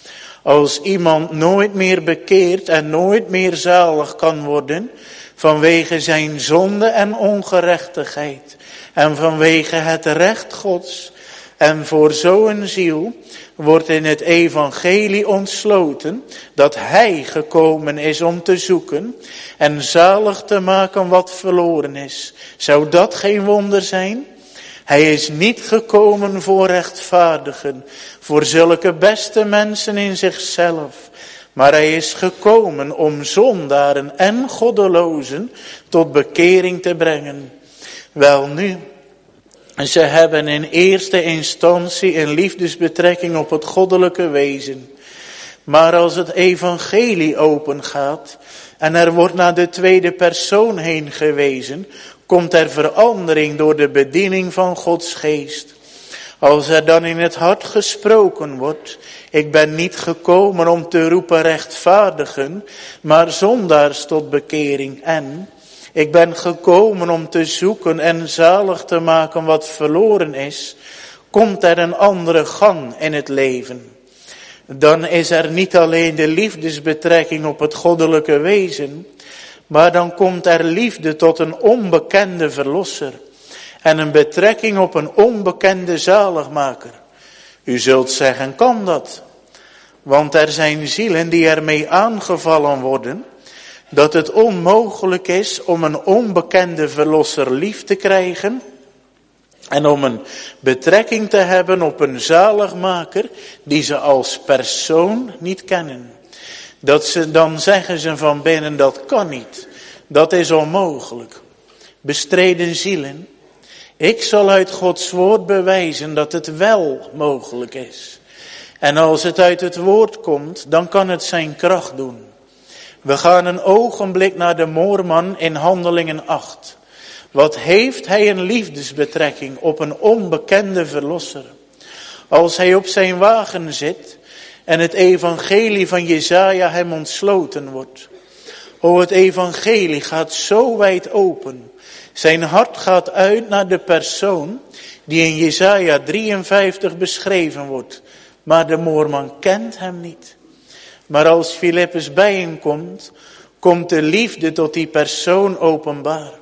Als iemand nooit meer bekeerd en nooit meer zalig kan worden, vanwege zijn zonde en ongerechtigheid, en vanwege het recht Gods, en voor zo'n ziel wordt in het evangelie ontsloten dat hij gekomen is om te zoeken en zalig te maken wat verloren is. Zou dat geen wonder zijn? Hij is niet gekomen voor rechtvaardigen, voor zulke beste mensen in zichzelf, maar hij is gekomen om zondaren en goddelozen tot bekering te brengen. Welnu, ze hebben in eerste instantie een liefdesbetrekking op het goddelijke wezen. Maar als het evangelie opengaat en er wordt naar de tweede persoon heen gewezen, komt er verandering door de bediening van Gods geest. Als er dan in het hart gesproken wordt, ik ben niet gekomen om te roepen rechtvaardigen, maar zondaars tot bekering. En ik ben gekomen om te zoeken en zalig te maken wat verloren is, komt er een andere gang in het leven. Dan is er niet alleen de liefdesbetrekking op het goddelijke wezen, maar dan komt er liefde tot een onbekende verlosser en een betrekking op een onbekende zaligmaker. U zult zeggen, kan dat? Want er zijn zielen die ermee aangevallen worden, dat het onmogelijk is om een onbekende verlosser lief te krijgen en om een betrekking te hebben op een zaligmaker die ze als persoon niet kennen. Dat ze, dan zeggen ze van binnen, dat kan niet. Dat is onmogelijk. Bestreden zielen, ik zal uit Gods woord bewijzen dat het wel mogelijk is. En als het uit het woord komt, dan kan het zijn kracht doen. We gaan een ogenblik naar de moorman in Handelingen acht. Wat heeft hij een liefdesbetrekking op een onbekende verlosser? Als hij op zijn wagen zit en het evangelie van Jesaja hem ontsloten wordt. O, het evangelie gaat zo wijd open. Zijn hart gaat uit naar de persoon die in Jesaja drieënvijftig beschreven wordt. Maar de moorman kent hem niet. Maar als Filippus bij hem komt, komt de liefde tot die persoon openbaar.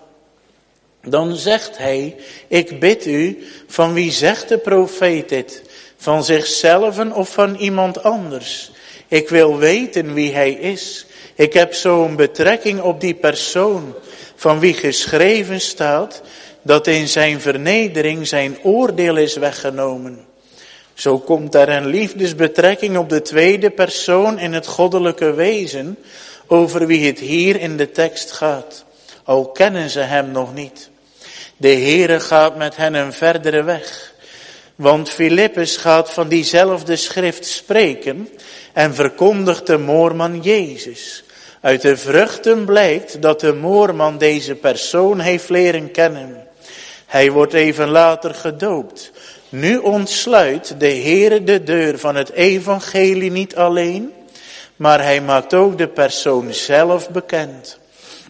Dan zegt hij, ik bid u, van wie zegt de profeet dit? Van zichzelf of van iemand anders? Ik wil weten wie hij is. Ik heb zo'n betrekking op die persoon, van wie geschreven staat, dat in zijn vernedering zijn oordeel is weggenomen. Zo komt er een liefdesbetrekking op de tweede persoon in het goddelijke wezen, over wie het hier in de tekst gaat. Al kennen ze hem nog niet. De Heere gaat met hen een verdere weg. Want Filippus gaat van diezelfde schrift spreken en verkondigt de moorman Jezus. Uit de vruchten blijkt dat de moorman deze persoon heeft leren kennen. Hij wordt even later gedoopt. Nu ontsluit de Heere de deur van het evangelie niet alleen, maar hij maakt ook de persoon zelf bekend.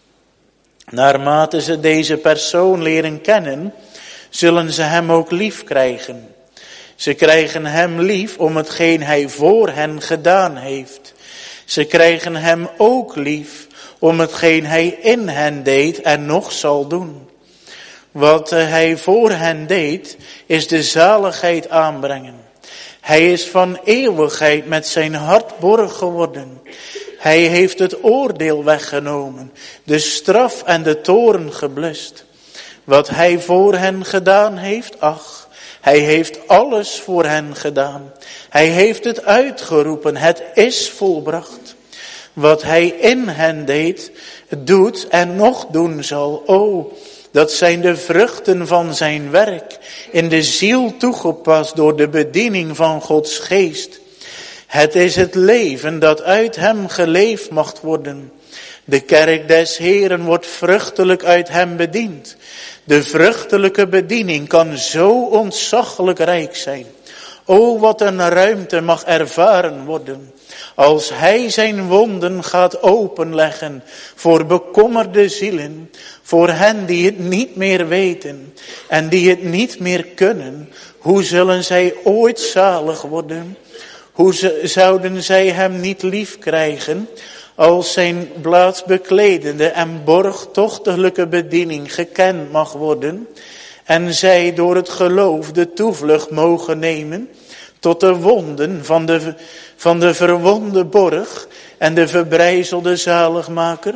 Naarmate ze deze persoon leren kennen, zullen ze hem ook lief krijgen. Ze krijgen hem lief om hetgeen hij voor hen gedaan heeft. Ze krijgen hem ook lief om hetgeen hij in hen deed en nog zal doen. Wat hij voor hen deed, is de zaligheid aanbrengen. Hij is van eeuwigheid met zijn hart borg geworden. Hij heeft het oordeel weggenomen, de straf en de toorn geblust. Wat hij voor hen gedaan heeft, ach, hij heeft alles voor hen gedaan. Hij heeft het uitgeroepen, het is volbracht. Wat hij in hen deed, doet en nog doen zal. O, dat zijn de vruchten van zijn werk, in de ziel toegepast door de bediening van Gods geest. Het is het leven dat uit hem geleefd mag worden. De kerk des Heeren wordt vruchtelijk uit hem bediend. De vruchtelijke bediening kan zo ontzaglijk rijk zijn. O, wat een ruimte mag ervaren worden, als hij zijn wonden gaat openleggen voor bekommerde zielen, voor hen die het niet meer weten en die het niet meer kunnen. Hoe zullen zij ooit zalig worden? Hoe zouden zij hem niet lief krijgen als zijn plaatsbekledende en borgtochtelijke bediening gekend mag worden en zij door het geloof de toevlucht mogen nemen tot de wonden van de, van de verwonde borg en de verbrijzelde zaligmaker?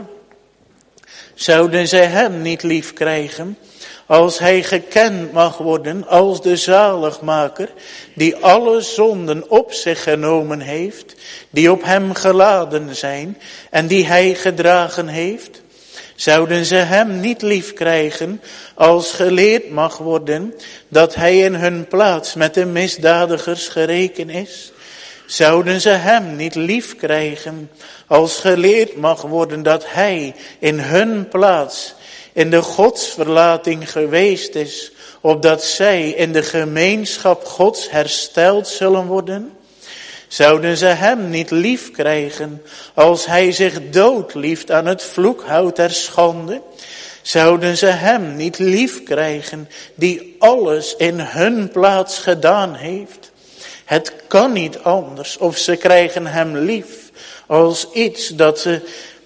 Zouden zij hem niet lief krijgen als hij gekend mag worden als de zaligmaker die alle zonden op zich genomen heeft, die op hem geladen zijn en die hij gedragen heeft? Zouden ze hem niet lief krijgen als geleerd mag worden dat hij in hun plaats met de misdadigers gereken is? Zouden ze hem niet lief krijgen als geleerd mag worden dat hij in hun plaats in de godsverlating geweest is, opdat zij in de gemeenschap Gods hersteld zullen worden? Zouden ze hem niet lief krijgen als hij zich doodlieft aan het vloekhout der schande? Zouden ze hem niet lief krijgen die alles in hun plaats gedaan heeft? Het kan niet anders, of ze krijgen hem lief als iets dat ze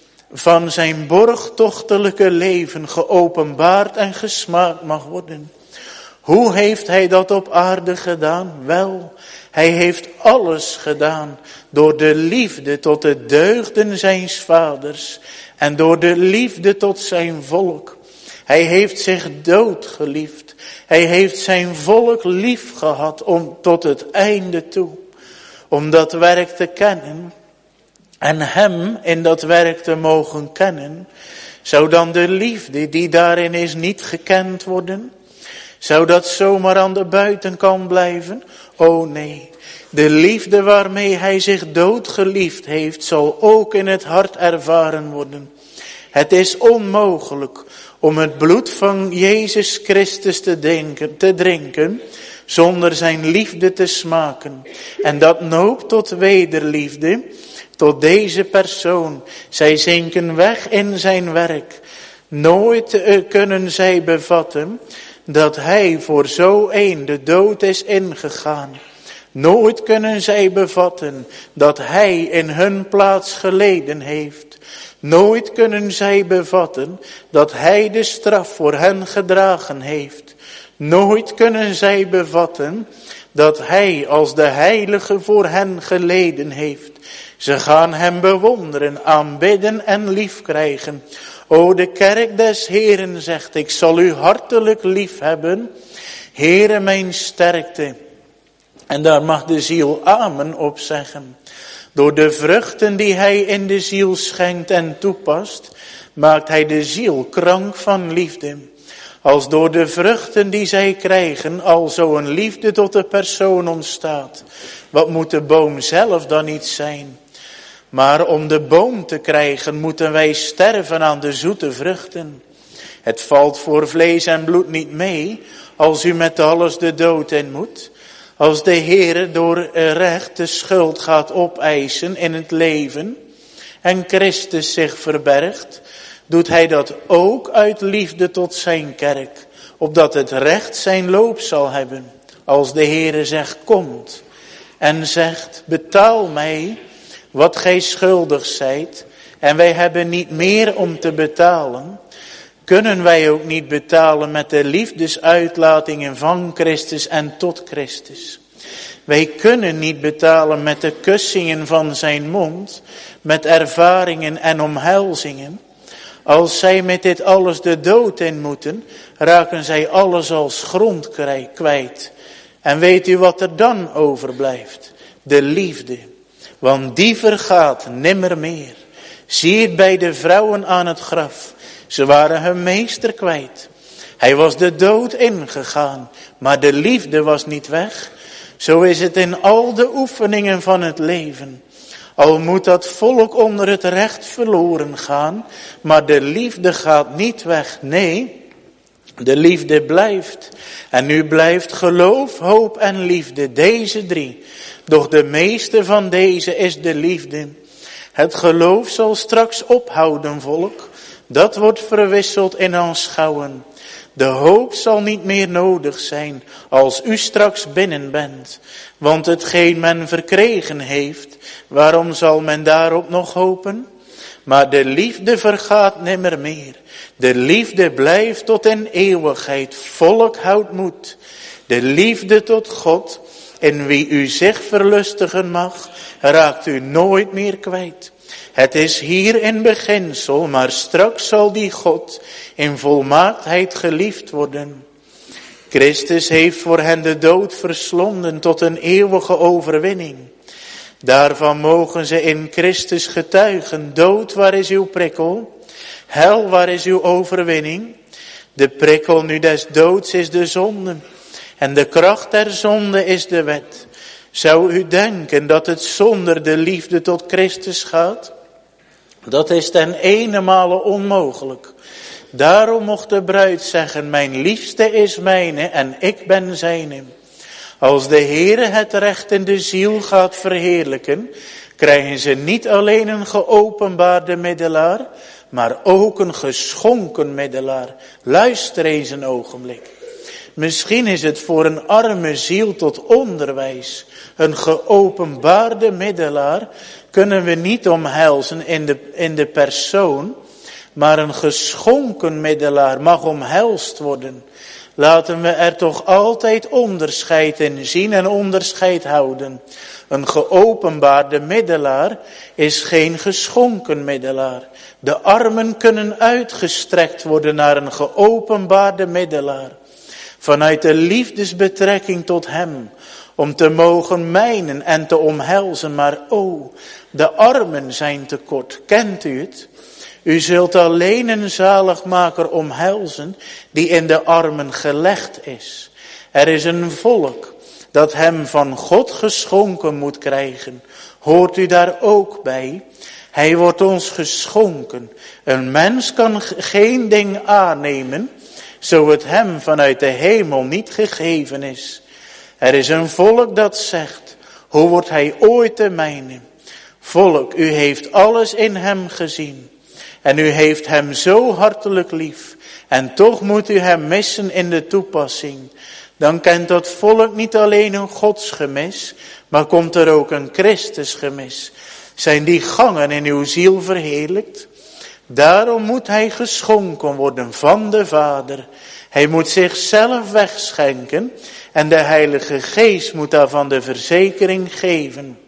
van zijn borgtochtelijke leven geopenbaard en gesmaakt mag worden. Hoe heeft hij dat op aarde gedaan? Wel, hij heeft alles gedaan door de liefde tot de deugden zijns vaders en door de liefde tot zijn volk. Hij heeft zich doodgeliefd. Hij heeft zijn volk lief gehad om tot het einde toe. Om dat werk te kennen en hem in dat werk te mogen kennen, zou dan de liefde die daarin is niet gekend worden? Zou dat zomaar aan de buitenkant blijven? O nee, de liefde waarmee hij zich doodgeliefd heeft, zal ook in het hart ervaren worden. Het is onmogelijk om het bloed van Jezus Christus te, denken, te drinken, zonder zijn liefde te smaken. En dat noopt tot wederliefde, tot deze persoon. Zij zinken weg in zijn werk. Nooit uh, kunnen zij bevatten dat hij voor zo een de dood is ingegaan. Nooit kunnen zij bevatten dat hij in hun plaats geleden heeft. Nooit kunnen zij bevatten dat hij de straf voor hen gedragen heeft. Nooit kunnen zij bevatten dat hij als de heilige voor hen geleden heeft. Ze gaan hem bewonderen, aanbidden en lief krijgen. O, de kerk des Heeren zegt, ik zal u hartelijk lief hebben. Heere, mijn sterkte. En daar mag de ziel amen op zeggen. Door de vruchten die hij in de ziel schenkt en toepast, maakt hij de ziel krank van liefde. Als door de vruchten die zij krijgen al zo een liefde tot de persoon ontstaat, wat moet de boom zelf dan niet zijn? Maar om de boom te krijgen moeten wij sterven aan de zoete vruchten. Het valt voor vlees en bloed niet mee als u met alles de dood in moet. Als de Heere door recht de schuld gaat opeisen in het leven en Christus zich verbergt, doet hij dat ook uit liefde tot zijn kerk, opdat het recht zijn loop zal hebben. als de Heere zegt komt en zegt betaal mij wat gij schuldig zijt en wij hebben niet meer om te betalen, kunnen wij ook niet betalen met de liefdesuitlatingen van Christus en tot Christus. Wij kunnen niet betalen met de kussingen van zijn mond, met ervaringen en omhelzingen. Als zij met dit alles de dood in moeten, raken zij alles als grond kwijt. En weet u wat er dan overblijft? De liefde. Want die vergaat nimmer meer. Zie het bij de vrouwen aan het graf. Ze waren hun meester kwijt. Hij was de dood ingegaan, maar de liefde was niet weg. Zo is het in al de oefeningen van het leven. Al moet dat volk onder het recht verloren gaan, maar de liefde gaat niet weg. Nee, de liefde blijft. En nu blijft geloof, hoop en liefde, deze drie. Doch de meeste van deze is de liefde. Het geloof zal straks ophouden, volk. Dat wordt verwisseld in aanschouwen. De hoop zal niet meer nodig zijn als u straks binnen bent. Want hetgeen men verkregen heeft, waarom zal men daarop nog hopen? Maar de liefde vergaat nimmer meer. De liefde blijft tot in eeuwigheid. Volk houdt moed. De liefde tot God, in wie u zich verlustigen mag, raakt u nooit meer kwijt. Het is hier in beginsel, maar straks zal die God in volmaaktheid geliefd worden. Christus heeft voor hen de dood verslonden tot een eeuwige overwinning. Daarvan mogen ze in Christus getuigen. Dood, waar is uw prikkel? Hel, waar is uw overwinning? De prikkel nu des doods is de zonde. En de kracht der zonde is de wet. Zou u denken dat het zonder de liefde tot Christus gaat? Dat is ten eenenmale onmogelijk. Daarom mocht de bruid zeggen, mijn liefste is mijne en ik ben zijne. Als de Heere het recht in de ziel gaat verheerlijken, krijgen ze niet alleen een geopenbaarde middelaar, maar ook een geschonken middelaar. Luister eens een ogenblik. Misschien is het voor een arme ziel tot onderwijs. Een geopenbaarde middelaar kunnen we niet omhelzen in de, in de persoon, maar een geschonken middelaar mag omhelst worden. Laten we er toch altijd onderscheid in zien en onderscheid houden. Een geopenbaarde middelaar is geen geschonken middelaar. De armen kunnen uitgestrekt worden naar een geopenbaarde middelaar. Vanuit de liefdesbetrekking tot hem. Om te mogen mijnen en te omhelzen. Maar o, de armen zijn tekort. Kent u het? U zult alleen een zaligmaker omhelzen die in de armen gelegd is. Er is een volk dat hem van God geschonken moet krijgen. Hoort u daar ook bij? Hij wordt ons geschonken. Een mens kan geen ding aannemen, zo het hem vanuit de hemel niet gegeven is. Er is een volk dat zegt, hoe wordt hij ooit de mijne? Volk, u heeft alles in hem gezien. En u heeft hem zo hartelijk lief. En toch moet u hem missen in de toepassing. Dan kent dat volk niet alleen een godsgemis, maar komt er ook een Christusgemis. Zijn die gangen in uw ziel verheerlijkt? Daarom moet hij geschonken worden van de Vader. Hij moet zichzelf wegschenken en de Heilige Geest moet daarvan de verzekering geven.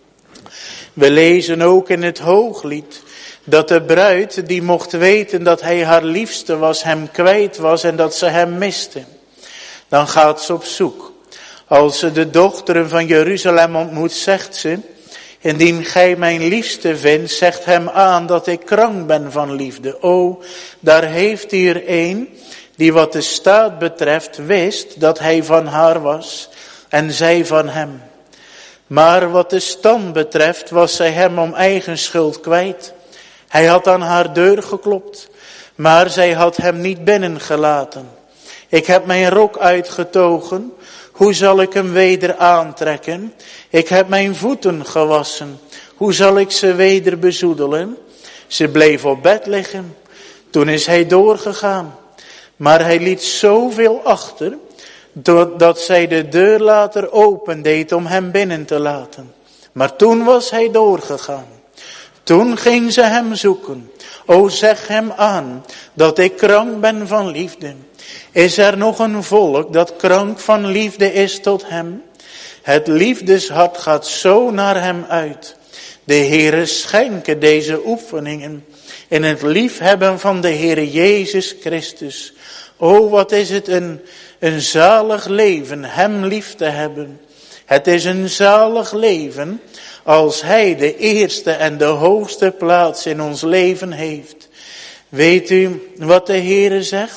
We lezen ook in het Hooglied dat de bruid die mocht weten dat hij haar liefste was, hem kwijt was en dat ze hem miste. Dan gaat ze op zoek. Als ze de dochteren van Jeruzalem ontmoet, zegt ze, indien gij mijn liefste vindt, zegt hem aan dat ik krank ben van liefde. O, daar heeft hier een die wat de staat betreft wist dat hij van haar was en zij van hem. Maar wat de stand betreft was zij hem om eigen schuld kwijt. Hij had aan haar deur geklopt, maar zij had hem niet binnengelaten. Ik heb mijn rok uitgetogen, hoe zal ik hem weder aantrekken? Ik heb mijn voeten gewassen, hoe zal ik ze weder bezoedelen? Ze bleef op bed liggen, toen is hij doorgegaan. Maar hij liet zoveel achter, doordat zij de deur later opendeed om hem binnen te laten. Maar toen was hij doorgegaan. Toen ging ze hem zoeken. O, zeg hem aan dat ik krank ben van liefde. Is er nog een volk dat krank van liefde is tot hem? Het liefdeshart gaat zo naar hem uit. De Heere schenke deze oefeningen in het liefhebben van de Heere Jezus Christus. O, wat is het een, een zalig leven hem lief te hebben. Het is een zalig leven als hij de eerste en de hoogste plaats in ons leven heeft. Weet u wat de Heere zegt?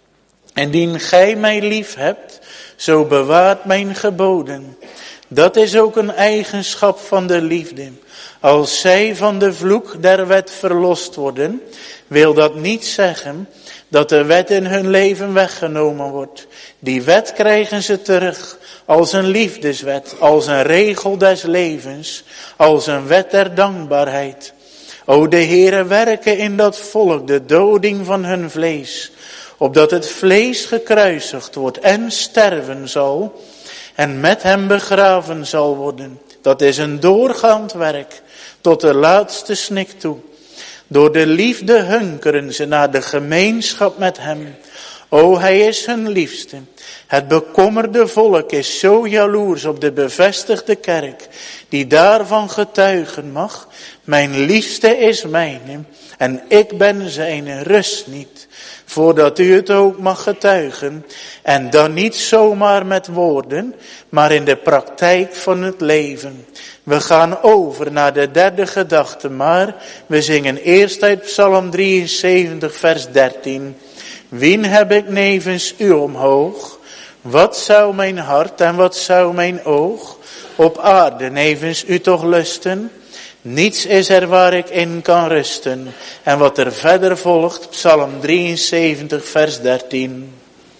Indien gij mij lief hebt, zo bewaart mijn geboden. Dat is ook een eigenschap van de liefde. Als zij van de vloek der wet verlost worden, wil dat niet zeggen dat de wet in hun leven weggenomen wordt. Die wet krijgen ze terug als een liefdeswet, als een regel des levens, als een wet der dankbaarheid. O, de Heere werke in dat volk de doding van hun vlees, opdat het vlees gekruisigd wordt en sterven zal en met hem begraven zal worden. Dat is een doorgaand werk tot de laatste snik toe. Door de liefde hunkeren ze naar de gemeenschap met hem. O, hij is hun liefste. Het bekommerde volk is zo jaloers op de bevestigde kerk, die daarvan getuigen mag. Mijn liefste is mijne en ik ben zijne, rust niet, voordat u het ook mag getuigen. En dan niet zomaar met woorden, maar in de praktijk van het leven. We gaan over naar de derde gedachte, maar we zingen eerst uit Psalm drieënzeventig vers dertien. Wien heb ik nevens u omhoog? Wat zou mijn hart en wat zou mijn oog op aarde nevens u toch lusten? Niets is er waar ik in kan rusten. En wat er verder volgt, Psalm drieënzeventig vers dertien.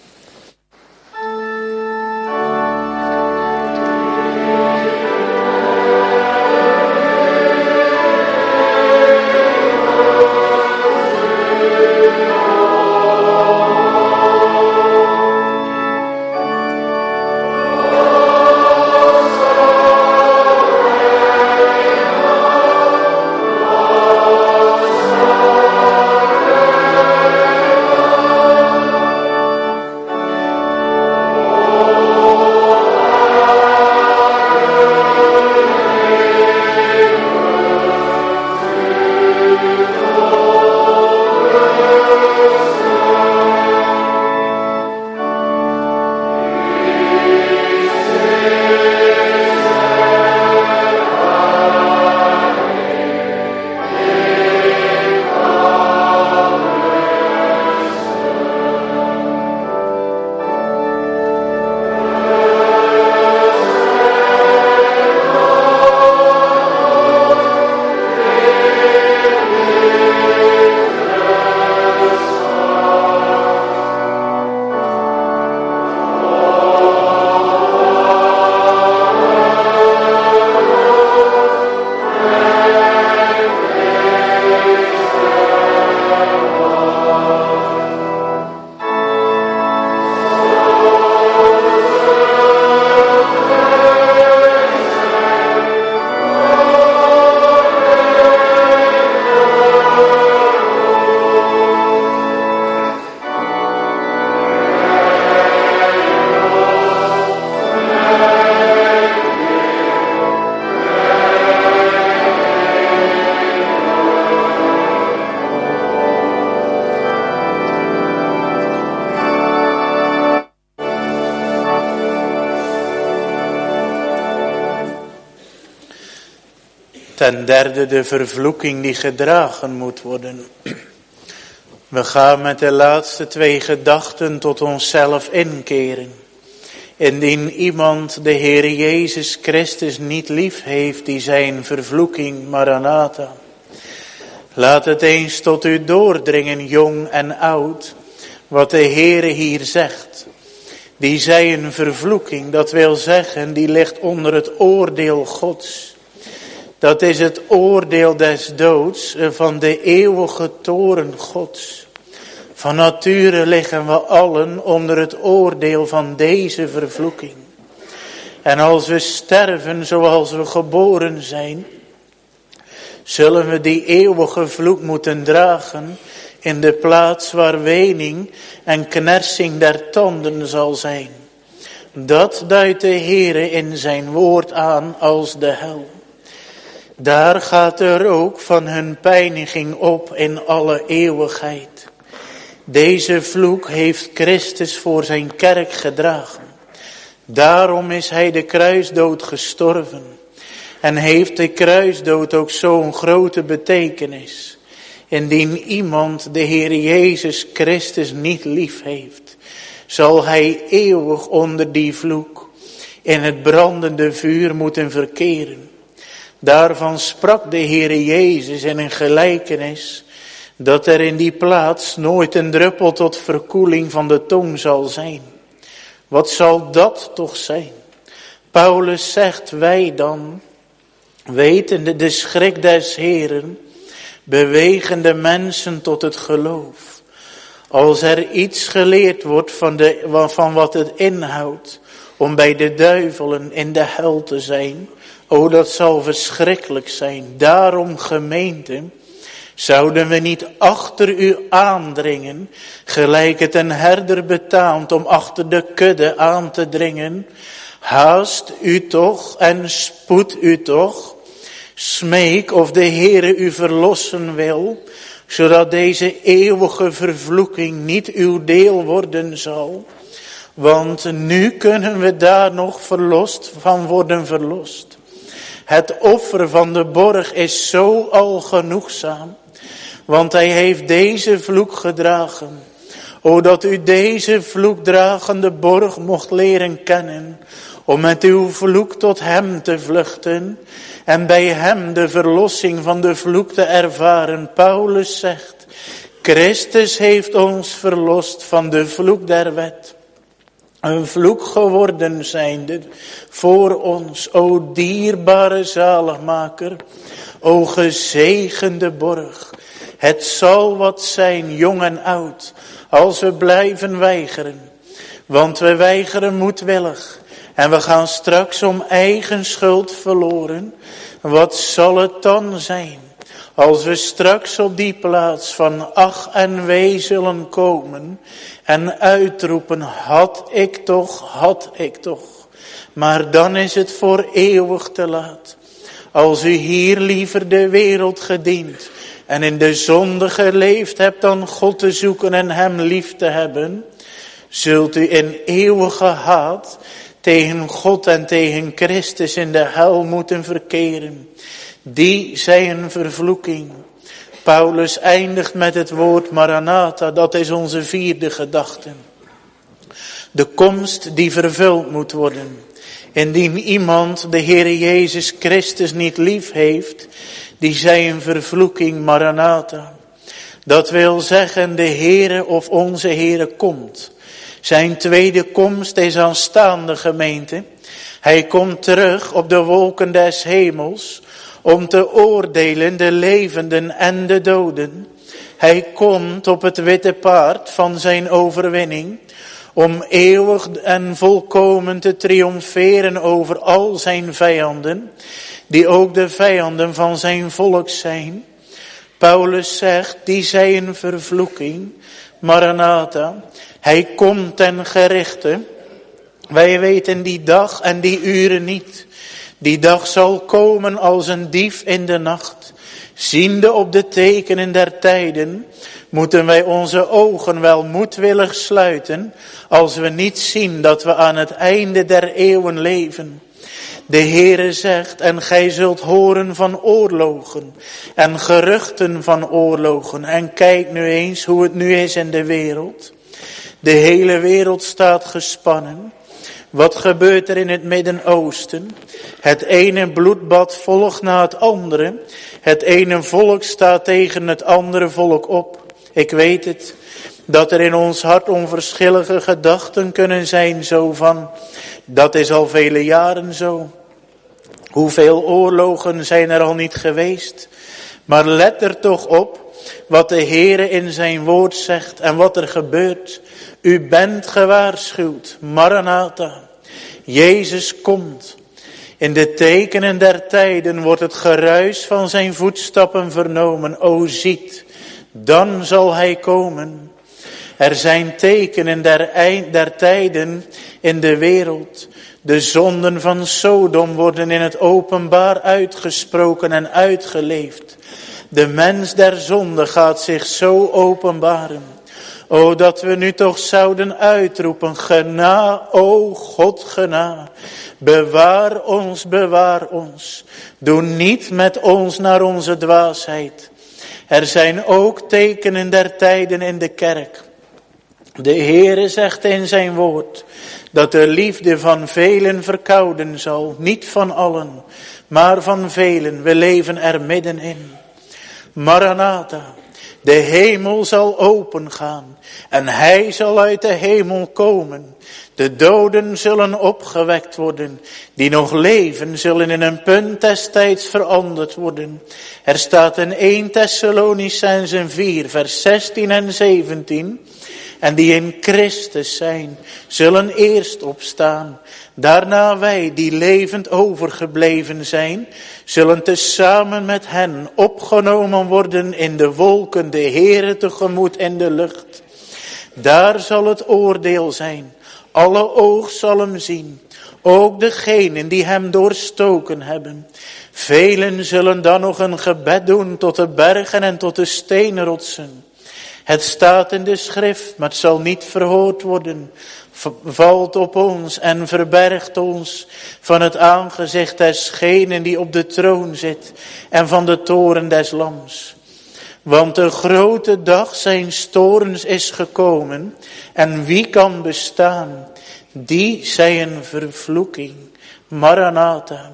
Ten derde de vervloeking die gedragen moet worden. We gaan met de laatste twee gedachten tot onszelf inkeren. Indien iemand de Heer Jezus Christus niet lief heeft, die zijn vervloeking, Maranatha. Laat het eens tot u doordringen, jong en oud, wat de Heere hier zegt. Die zij een vervloeking, dat wil zeggen, die ligt onder het oordeel Gods. Dat is het oordeel des doods van de eeuwige toorn Gods. Van nature liggen we allen onder het oordeel van deze vervloeking. En als we sterven zoals we geboren zijn, zullen we die eeuwige vloek moeten dragen in de plaats waar wening en knersing der tanden zal zijn. Dat duidt de Heere in zijn woord aan als de hel. Daar gaat de rook van hun pijniging op in alle eeuwigheid. Deze vloek heeft Christus voor zijn kerk gedragen. Daarom is hij de kruisdood gestorven. En heeft de kruisdood ook zo'n grote betekenis. Indien iemand de Heer Jezus Christus niet lief heeft, zal hij eeuwig onder die vloek in het brandende vuur moeten verkeren. Daarvan sprak de Heer Jezus in een gelijkenis, dat er in die plaats nooit een druppel tot verkoeling van de tong zal zijn. Wat zal dat toch zijn? Paulus zegt, wij dan, wetende de schrik des Heeren, bewegen de mensen tot het geloof. Als er iets geleerd wordt van, de, van wat het inhoudt om bij de duivelen in de hel te zijn, o dat zal verschrikkelijk zijn. Daarom gemeente, zouden we niet achter u aandringen, gelijk het een herder betaamt om achter de kudde aan te dringen. Haast u toch en spoed u toch. Smeek of de Heere u verlossen wil, zodat deze eeuwige vervloeking niet uw deel worden zal. Want nu kunnen we daar nog verlost van worden verlost. Het offer van de borg is zo al genoegzaam, want hij heeft deze vloek gedragen. O dat u deze vloekdragende borg mocht leren kennen, om met uw vloek tot hem te vluchten en bij hem de verlossing van de vloek te ervaren. Paulus zegt, Christus heeft ons verlost van de vloek der wet. Een vloek geworden zijnde voor ons, o dierbare zaligmaker, o gezegende borg. Het zal wat zijn, jong en oud, als we blijven weigeren. Want we weigeren moedwillig en we gaan straks om eigen schuld verloren. Wat zal het dan zijn, als we straks op die plaats van ach en wee zullen komen en uitroepen, had ik toch, had ik toch. Maar dan is het voor eeuwig te laat. Als u hier liever de wereld gedient en in de zonde geleefd hebt dan God te zoeken en hem lief te hebben, zult u in eeuwige haat tegen God en tegen Christus in de hel moeten verkeren. Die zijn een vervloeking. Paulus eindigt met het woord Maranatha, dat is onze vierde gedachte. De komst die vervuld moet worden. Indien iemand de Heer Jezus Christus niet lief heeft, die zij een vervloeking Maranatha. Dat wil zeggen, de Heere of onze Heere komt. Zijn tweede komst is aanstaande, gemeente. Hij komt terug op de wolken des hemels om te oordelen de levenden en de doden. Hij komt op het witte paard van zijn overwinning om eeuwig en volkomen te triomferen over al zijn vijanden, die ook de vijanden van zijn volk zijn. Paulus zegt, die zij een vervloeking, Maranatha. Hij komt ten gerichte. Wij weten die dag en die uren niet. Die dag zal komen als een dief in de nacht. Ziende op de tekenen der tijden, moeten wij onze ogen wel moedwillig sluiten, als we niet zien dat we aan het einde der eeuwen leven. De Heere zegt, en gij zult horen van oorlogen en geruchten van oorlogen. En kijk nu eens hoe het nu is in de wereld. De hele wereld staat gespannen. Wat gebeurt er in het Midden-Oosten? Het ene bloedbad volgt na het andere. Het ene volk staat tegen het andere volk op. Ik weet het, dat er in ons hart onverschillige gedachten kunnen zijn, zo van, dat is al vele jaren zo. Hoeveel oorlogen zijn er al niet geweest? Maar let er toch op wat de Heere in zijn woord zegt en wat er gebeurt. U bent gewaarschuwd, Maranatha. Jezus komt. In de tekenen der tijden wordt het geruis van zijn voetstappen vernomen. O ziet, dan zal hij komen. Er zijn tekenen der, eind, der tijden in de wereld. De zonden van Sodom worden in het openbaar uitgesproken en uitgeleefd. De mens der zonde gaat zich zo openbaren. O, dat we nu toch zouden uitroepen, gena, o God, gena. Bewaar ons, bewaar ons. Doe niet met ons naar onze dwaasheid. Er zijn ook tekenen der tijden in de kerk. De Heere zegt in zijn woord dat de liefde van velen verkouden zal. Niet van allen, maar van velen. We leven er middenin. Maranatha, de hemel zal opengaan en hij zal uit de hemel komen. De doden zullen opgewekt worden, die nog leven zullen in een punt des tijds veranderd worden. Er staat in eerste Thessalonicenzen vier vers zestien en zeventien. En die in Christus zijn, zullen eerst opstaan. Daarna wij, die levend overgebleven zijn, zullen tezamen met hen opgenomen worden in de wolken, de Heere tegemoet in de lucht. Daar zal het oordeel zijn. Alle oog zal hem zien. Ook degenen die hem doorstoken hebben. Velen zullen dan nog een gebed doen tot de bergen en tot de steenrotsen. Het staat in de schrift, maar het zal niet verhoord worden. Valt op ons en verbergt ons van het aangezicht desgenen die op de troon zit en van de toren des lams. Want de grote dag zijns toorns is gekomen en wie kan bestaan? Die zij een vervloeking. Maranatha,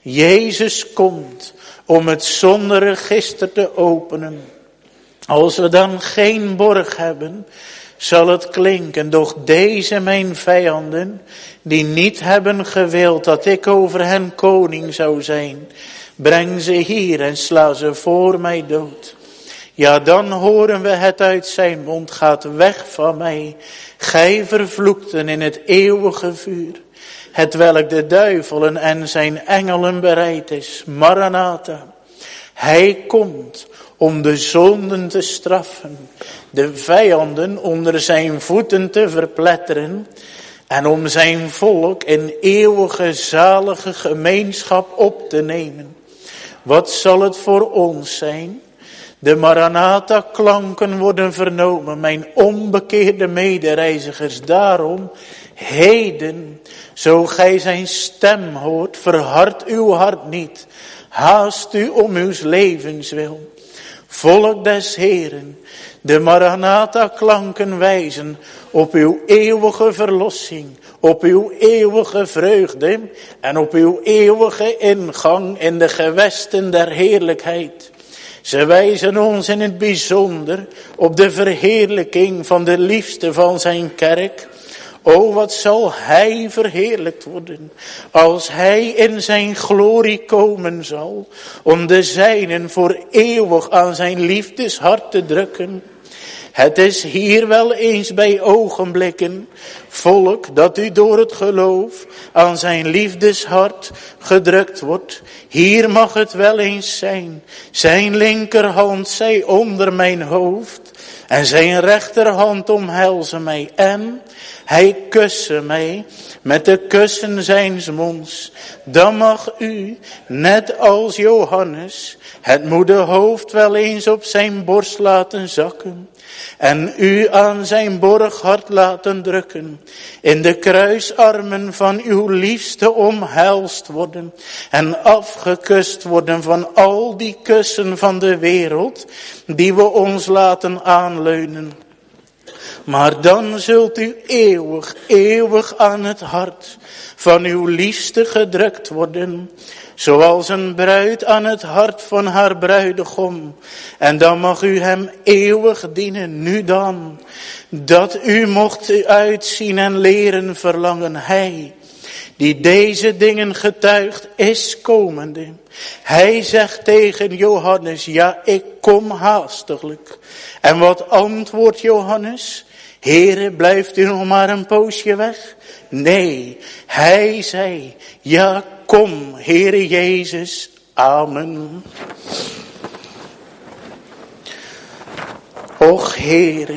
Jezus komt om het zonderegister te openen. Als we dan geen borg hebben, zal het klinken, doch deze mijn vijanden, die niet hebben gewild dat ik over hen koning zou zijn, breng ze hier en sla ze voor mij dood. Ja, dan horen we het uit zijn mond, gaat weg van mij, gij vervloekten in het eeuwige vuur, hetwelk de duivelen en zijn engelen bereid is. Maranatha, hij komt om de zonden te straffen, de vijanden onder zijn voeten te verpletteren en om zijn volk in eeuwige zalige gemeenschap op te nemen. Wat zal het voor ons zijn? De Maranatha klanken worden vernomen, mijn onbekeerde medereizigers. Daarom, heden, zo gij zijn stem hoort, verhard uw hart niet. Haast u om uw levenswil. Volk des Heeren, de Maranatha klanken wijzen op uw eeuwige verlossing, op uw eeuwige vreugde en op uw eeuwige ingang in de gewesten der heerlijkheid. Ze wijzen ons in het bijzonder op de verheerlijking van de liefste van zijn kerk. O, wat zal hij verheerlijkt worden, als hij in zijn glorie komen zal, om de zijnen voor eeuwig aan zijn liefdeshart te drukken. Het is hier wel eens bij ogenblikken, volk, dat u door het geloof aan zijn liefdeshart gedrukt wordt. Hier mag het wel eens zijn, zijn linkerhand zij onder mijn hoofd en zijn rechterhand omhelzen mij en hij kussen mij met de kussen zijns monds. Dan mag u, net als Johannes, het moede hoofd wel eens op zijn borst laten zakken. En u aan zijn borghart laten drukken. In de kruisarmen van uw liefste omhelst worden. En afgekust worden van al die kussen van de wereld die we ons laten aanleunen. Maar dan zult u eeuwig, eeuwig aan het hart van uw liefste gedrukt worden. Zoals een bruid aan het hart van haar bruidegom. En dan mag u hem eeuwig dienen, nu dan. Dat u mocht uitzien en leren verlangen. Hij, die deze dingen getuigt, is komende. Hij zegt tegen Johannes, ja, ik kom haastiglijk. En wat antwoordt Johannes? Heere, blijft u nog maar een poosje weg? Nee, hij zei, ja, kom, Heere Jezus, amen. Och, Heere,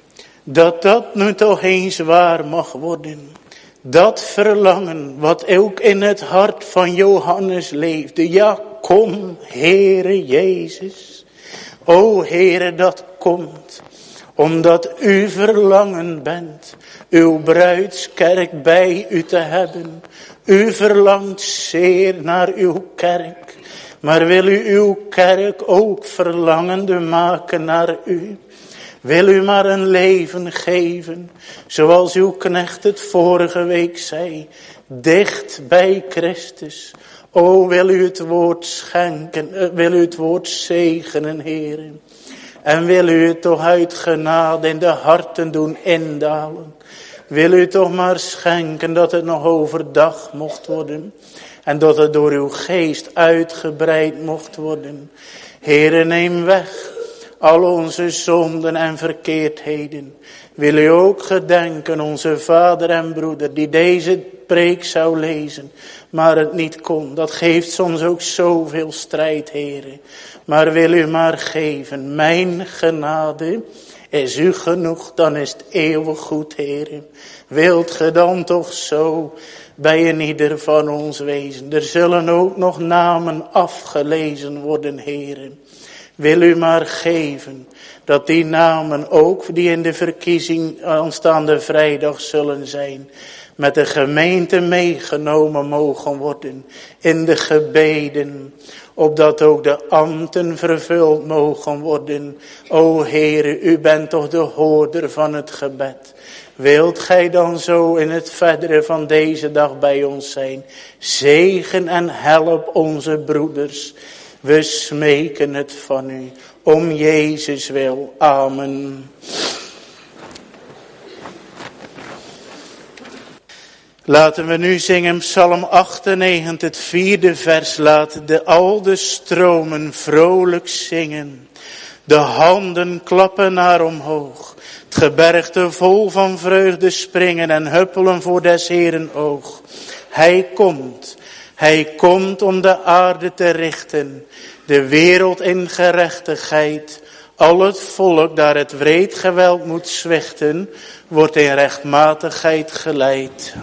dat dat nu toch eens waar mag worden. Dat verlangen wat ook in het hart van Johannes leefde. Ja, kom, Heere Jezus. O Heere, dat komt omdat u verlangen bent uw bruidskerk bij u te hebben. U verlangt zeer naar uw kerk. Maar wil u uw kerk ook verlangende maken naar u? Wil u maar een leven geven, zoals uw knecht het vorige week zei, dicht bij Christus. O, wil u het woord schenken, wil u het woord zegenen, Heere. En wil u het toch uit genade in de harten doen indalen. Wil u toch maar schenken dat het nog overdag mocht worden. En dat het door uw geest uitgebreid mocht worden. Heere, neem weg al onze zonden en verkeerdheden. Wil u ook gedenken onze vader en broeder die deze preek zou lezen, maar het niet kon. Dat geeft soms ook zoveel strijd, Heere. Maar wil u maar geven, mijn genade is u genoeg, dan is het eeuwig goed, Heere. Wilt ge dan toch zo bij een ieder van ons wezen. Er zullen ook nog namen afgelezen worden, Heere. Wil u maar geven dat die namen ook die in de verkiezing aanstaande vrijdag zullen zijn, met de gemeente meegenomen mogen worden in de gebeden, opdat ook de ambten vervuld mogen worden. O Heere, u bent toch de hoorder van het gebed. Wilt gij dan zo in het verdere van deze dag bij ons zijn? Zegen en help onze broeders. We smeken het van u, om Jezus wil. Amen. Laten we nu zingen Psalm achtennegentig, het vierde vers. Laat de al de stromen vrolijk zingen. De handen klappen naar omhoog. Het gebergte vol van vreugde springen en huppelen voor des Heeren oog. Hij komt, hij komt om de aarde te richten. De wereld in gerechtigheid. Al het volk daar het wreed geweld moet zwichten, wordt in rechtmatigheid geleid.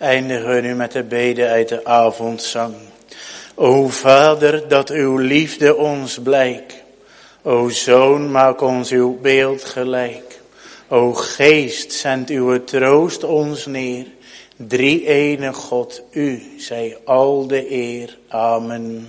eindigen we nu met de bede uit de avondzang. O Vader, dat uw liefde ons blijkt. O Zoon, maak ons uw beeld gelijk. O Geest, zend uw troost ons neer. Drie-ene God, u zij al de eer. Amen.